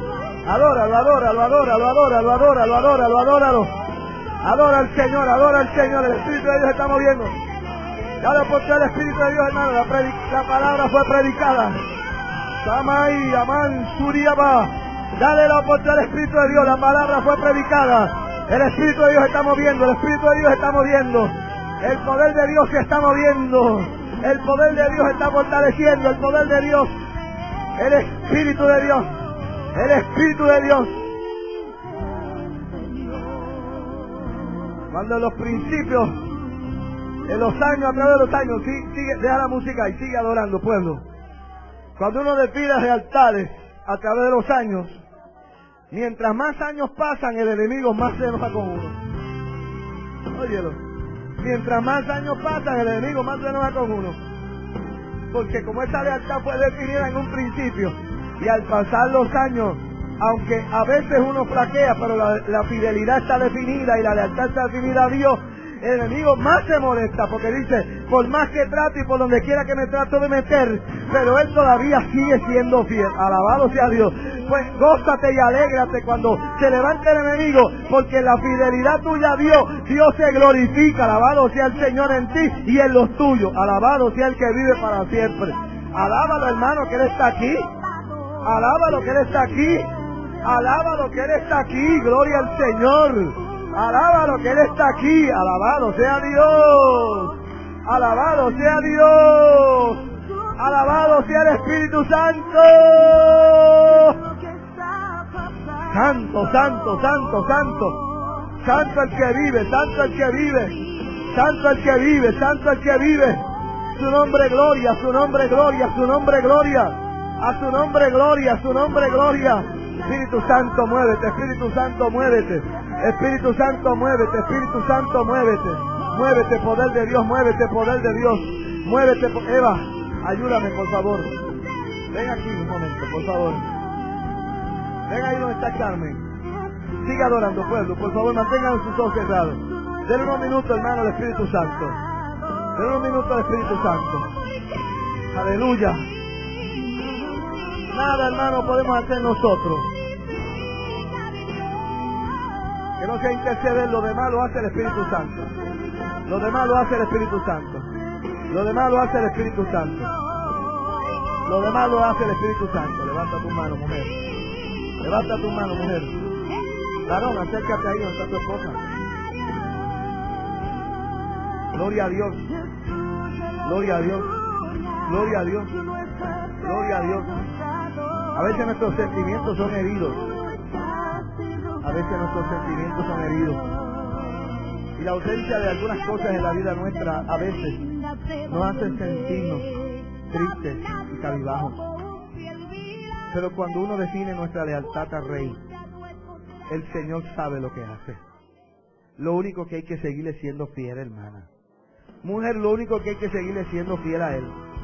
Adora al Señor, el Espíritu de Dios está moviendo. Dale por el Espíritu de Dios, hermano, la palabra fue predicada. Samai, Amán, Suriaba. Dale la oportunidad al Espíritu de Dios, la palabra fue predicada. El Espíritu de Dios está moviendo, el poder de Dios se está moviendo. El poder de Dios está fortaleciendo, el poder de Dios. El Espíritu de Dios. Cuando en los principios, en los años, a través de los años, sigue, deja la música y sigue adorando, pueblo. Cuando uno define lealtades a través de los años, mientras más años pasan, el enemigo más se enoja con uno. Óyelo. Mientras más años pasan, el enemigo más se enoja con uno. Porque como esta lealtad fue definida en un principio, y al pasar los años, aunque a veces uno flaquea, pero la fidelidad está definida y la lealtad está definida a Dios, el enemigo más se molesta, porque dice, por más que trate y por donde quiera que me trato de meter, pero él todavía sigue siendo fiel. Alabado sea Dios. Pues gózate y alégrate cuando se levante el enemigo, porque la fidelidad tuya a Dios, Dios se glorifica. Alabado sea el Señor en ti y en los tuyos. Alabado sea el que vive para siempre. Alábalo, hermano, que Él está aquí. Alábalo, que Él está aquí. Alábalo, que Él está aquí. Gloria al Señor. Alábalo, que Él está aquí. Alabado sea Dios. Alabado sea Dios. Alabado sea el Espíritu Santo. Santo, santo, santo, santo. Santo el que vive, santo el que vive. Santo el que vive, santo el que vive. Su nombre gloria, su nombre gloria, su nombre gloria. A su nombre gloria, su nombre gloria. Espíritu Santo, muévete, Espíritu Santo, muévete. Espíritu Santo, muévete, Espíritu Santo, muévete. Muévete, poder de Dios, muévete, poder de Dios. Muévete, Eva, ayúdame, por favor. Ven aquí un momento, por favor. Ven ahí donde está Carmen. Siga adorando, pueblo, por favor, mantengan sus ojos cerrados. Denle unos minutos, hermano, al Espíritu Santo. Denle unos minutos al Espíritu Santo. Aleluya. Nada, hermano, podemos hacer nosotros. Que no sea interceder, lo demás lo hace el Espíritu Santo. Lo demás lo hace el Espíritu Santo. Lo demás lo hace el Espíritu Santo. Lo demás lo hace el Espíritu Santo. Levanta tu mano, mujer. Levanta tu mano, mujer. Varón, acércate ahí donde está tu esposa. Gloria a Dios. Gloria a Dios. Gloria a Dios. Gloria a Dios. A veces nuestros sentimientos son heridos. A veces nuestros sentimientos son heridos. Y la ausencia de algunas cosas en la vida nuestra a veces nos hacen sentirnos tristes y cabizbajos. Pero cuando uno define nuestra lealtad al Rey, el Señor sabe lo que hace. Lo único que hay que seguirle siendo fiel, hermana. Mujer, lo único que hay que seguirle siendo fiel a Él.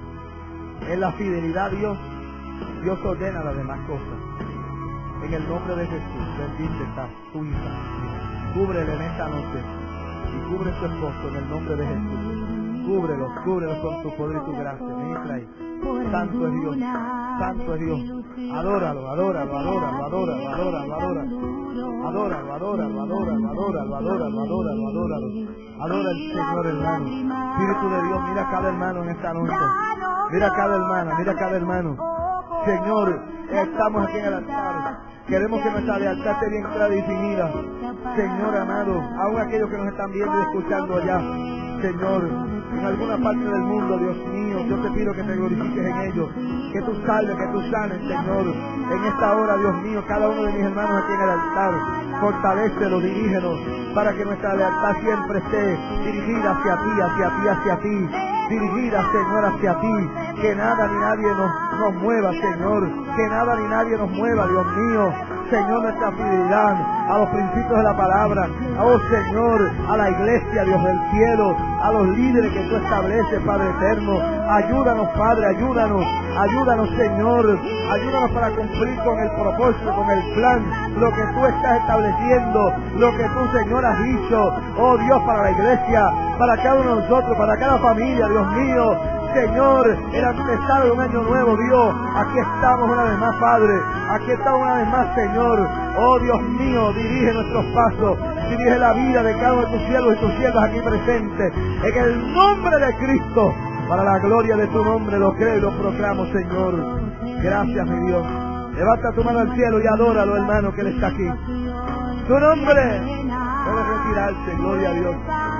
En la fidelidad a Dios, Dios ordena las demás cosas. En el nombre de Jesús, bendita tu hija. Cúbrele en esta noche y cubre a su esposo en el nombre de Jesús. Cúbrelos con tu poder y tu gracia. Ministra ahí. Santo es Dios, santo es Dios. Adóralo, adóralo, adóralo, adóralo, adóralo, adóralo. Adóralo, adóralo, adóralo, adóralo, adóralo, adóralo, adóralo. Adora al Señor, hermano. Espíritu de Dios, mira a cada hermano en esta noche. Mira a cada hermana, mira a cada hermano. Señor, estamos aquí en el altar. Queremos que nuestra lealtad esté bien clara y definida. Señor amado, aún aquellos que nos están viendo y escuchando allá, Señor, en alguna parte del mundo, Dios mío, yo te pido que te glorifiques en ellos, que tú salves, que tú sanes, Señor, en esta hora, Dios mío, cada uno de mis hermanos aquí en el altar, fortalécelo, dirígenos, para que nuestra lealtad siempre esté dirigida hacia ti, hacia ti, hacia ti, dirigida, Señor, hacia ti, que nada ni nadie nos mueva, Señor, que nada ni nadie nos mueva, Dios mío, Señor, nuestra fidelidad a los principios de la palabra, oh Señor, a la iglesia, Dios del cielo, a los líderes que tú estableces, Padre eterno. Ayúdanos, Padre, ayúdanos, Señor, ayúdanos para cumplir con el propósito, con el plan, lo que tú estás estableciendo, lo que tú, Señor, has dicho, oh Dios, para la iglesia, para cada uno de nosotros, para cada familia, Dios mío. Señor, el antesala de un año nuevo, Dios, aquí estamos una vez más, Padre, aquí estamos una vez más, Señor, oh Dios mío, dirige nuestros pasos, dirige la vida de cada uno de tus siervos y tus siervas aquí presentes, en el nombre de Cristo, para la gloria de tu nombre, lo creo y lo proclamo, Señor. Gracias, mi Dios. Levanta tu mano al cielo y adóralo, hermano, que Él está aquí. Tu nombre puede retirarse, gloria a Dios.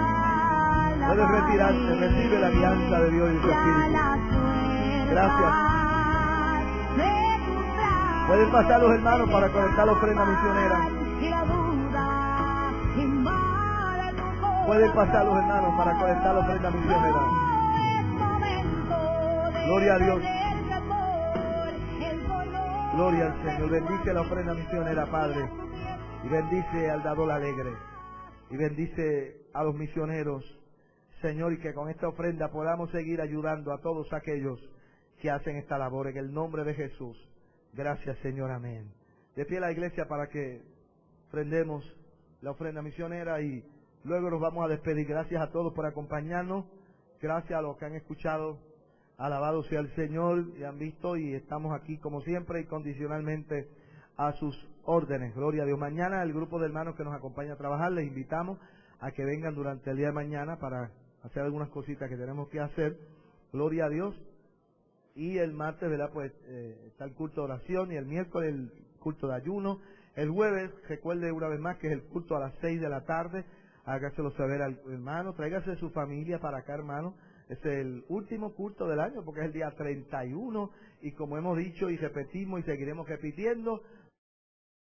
Puedes retirarse, recibe la alianza de Dios y su Espíritu. Gracias. Pueden pasar los hermanos para conectar la ofrenda misionera. Pueden pasar los hermanos para conectar la ofrenda misionera. Gloria a Dios. Gloria al Señor. Bendice la ofrenda misionera, Padre. Y bendice al dador alegre. Y bendice a los misioneros. Señor, y que con esta ofrenda podamos seguir ayudando a todos aquellos que hacen esta labor. En el nombre de Jesús. Gracias, Señor. Amén. De pie la iglesia para que prendemos la ofrenda misionera y luego nos vamos a despedir. Gracias a todos por acompañarnos. Gracias a los que han escuchado. Alabado sea el Señor y han visto y estamos aquí como siempre y condicionalmente a sus órdenes. Gloria a Dios. Mañana el grupo de hermanos que nos acompaña a trabajar, les invitamos a que vengan durante el día de mañana para hacer algunas cositas que tenemos que hacer. Gloria a Dios. Y el martes, ¿verdad? Pues está el culto de oración y el miércoles el culto de ayuno. El jueves, recuerde una vez más que es el culto a las 6 de la tarde. Hágaselo saber al hermano, tráigase su familia para acá, hermano. Es el último culto del año porque es el día 31 y como hemos dicho y repetimos y seguiremos repitiendo,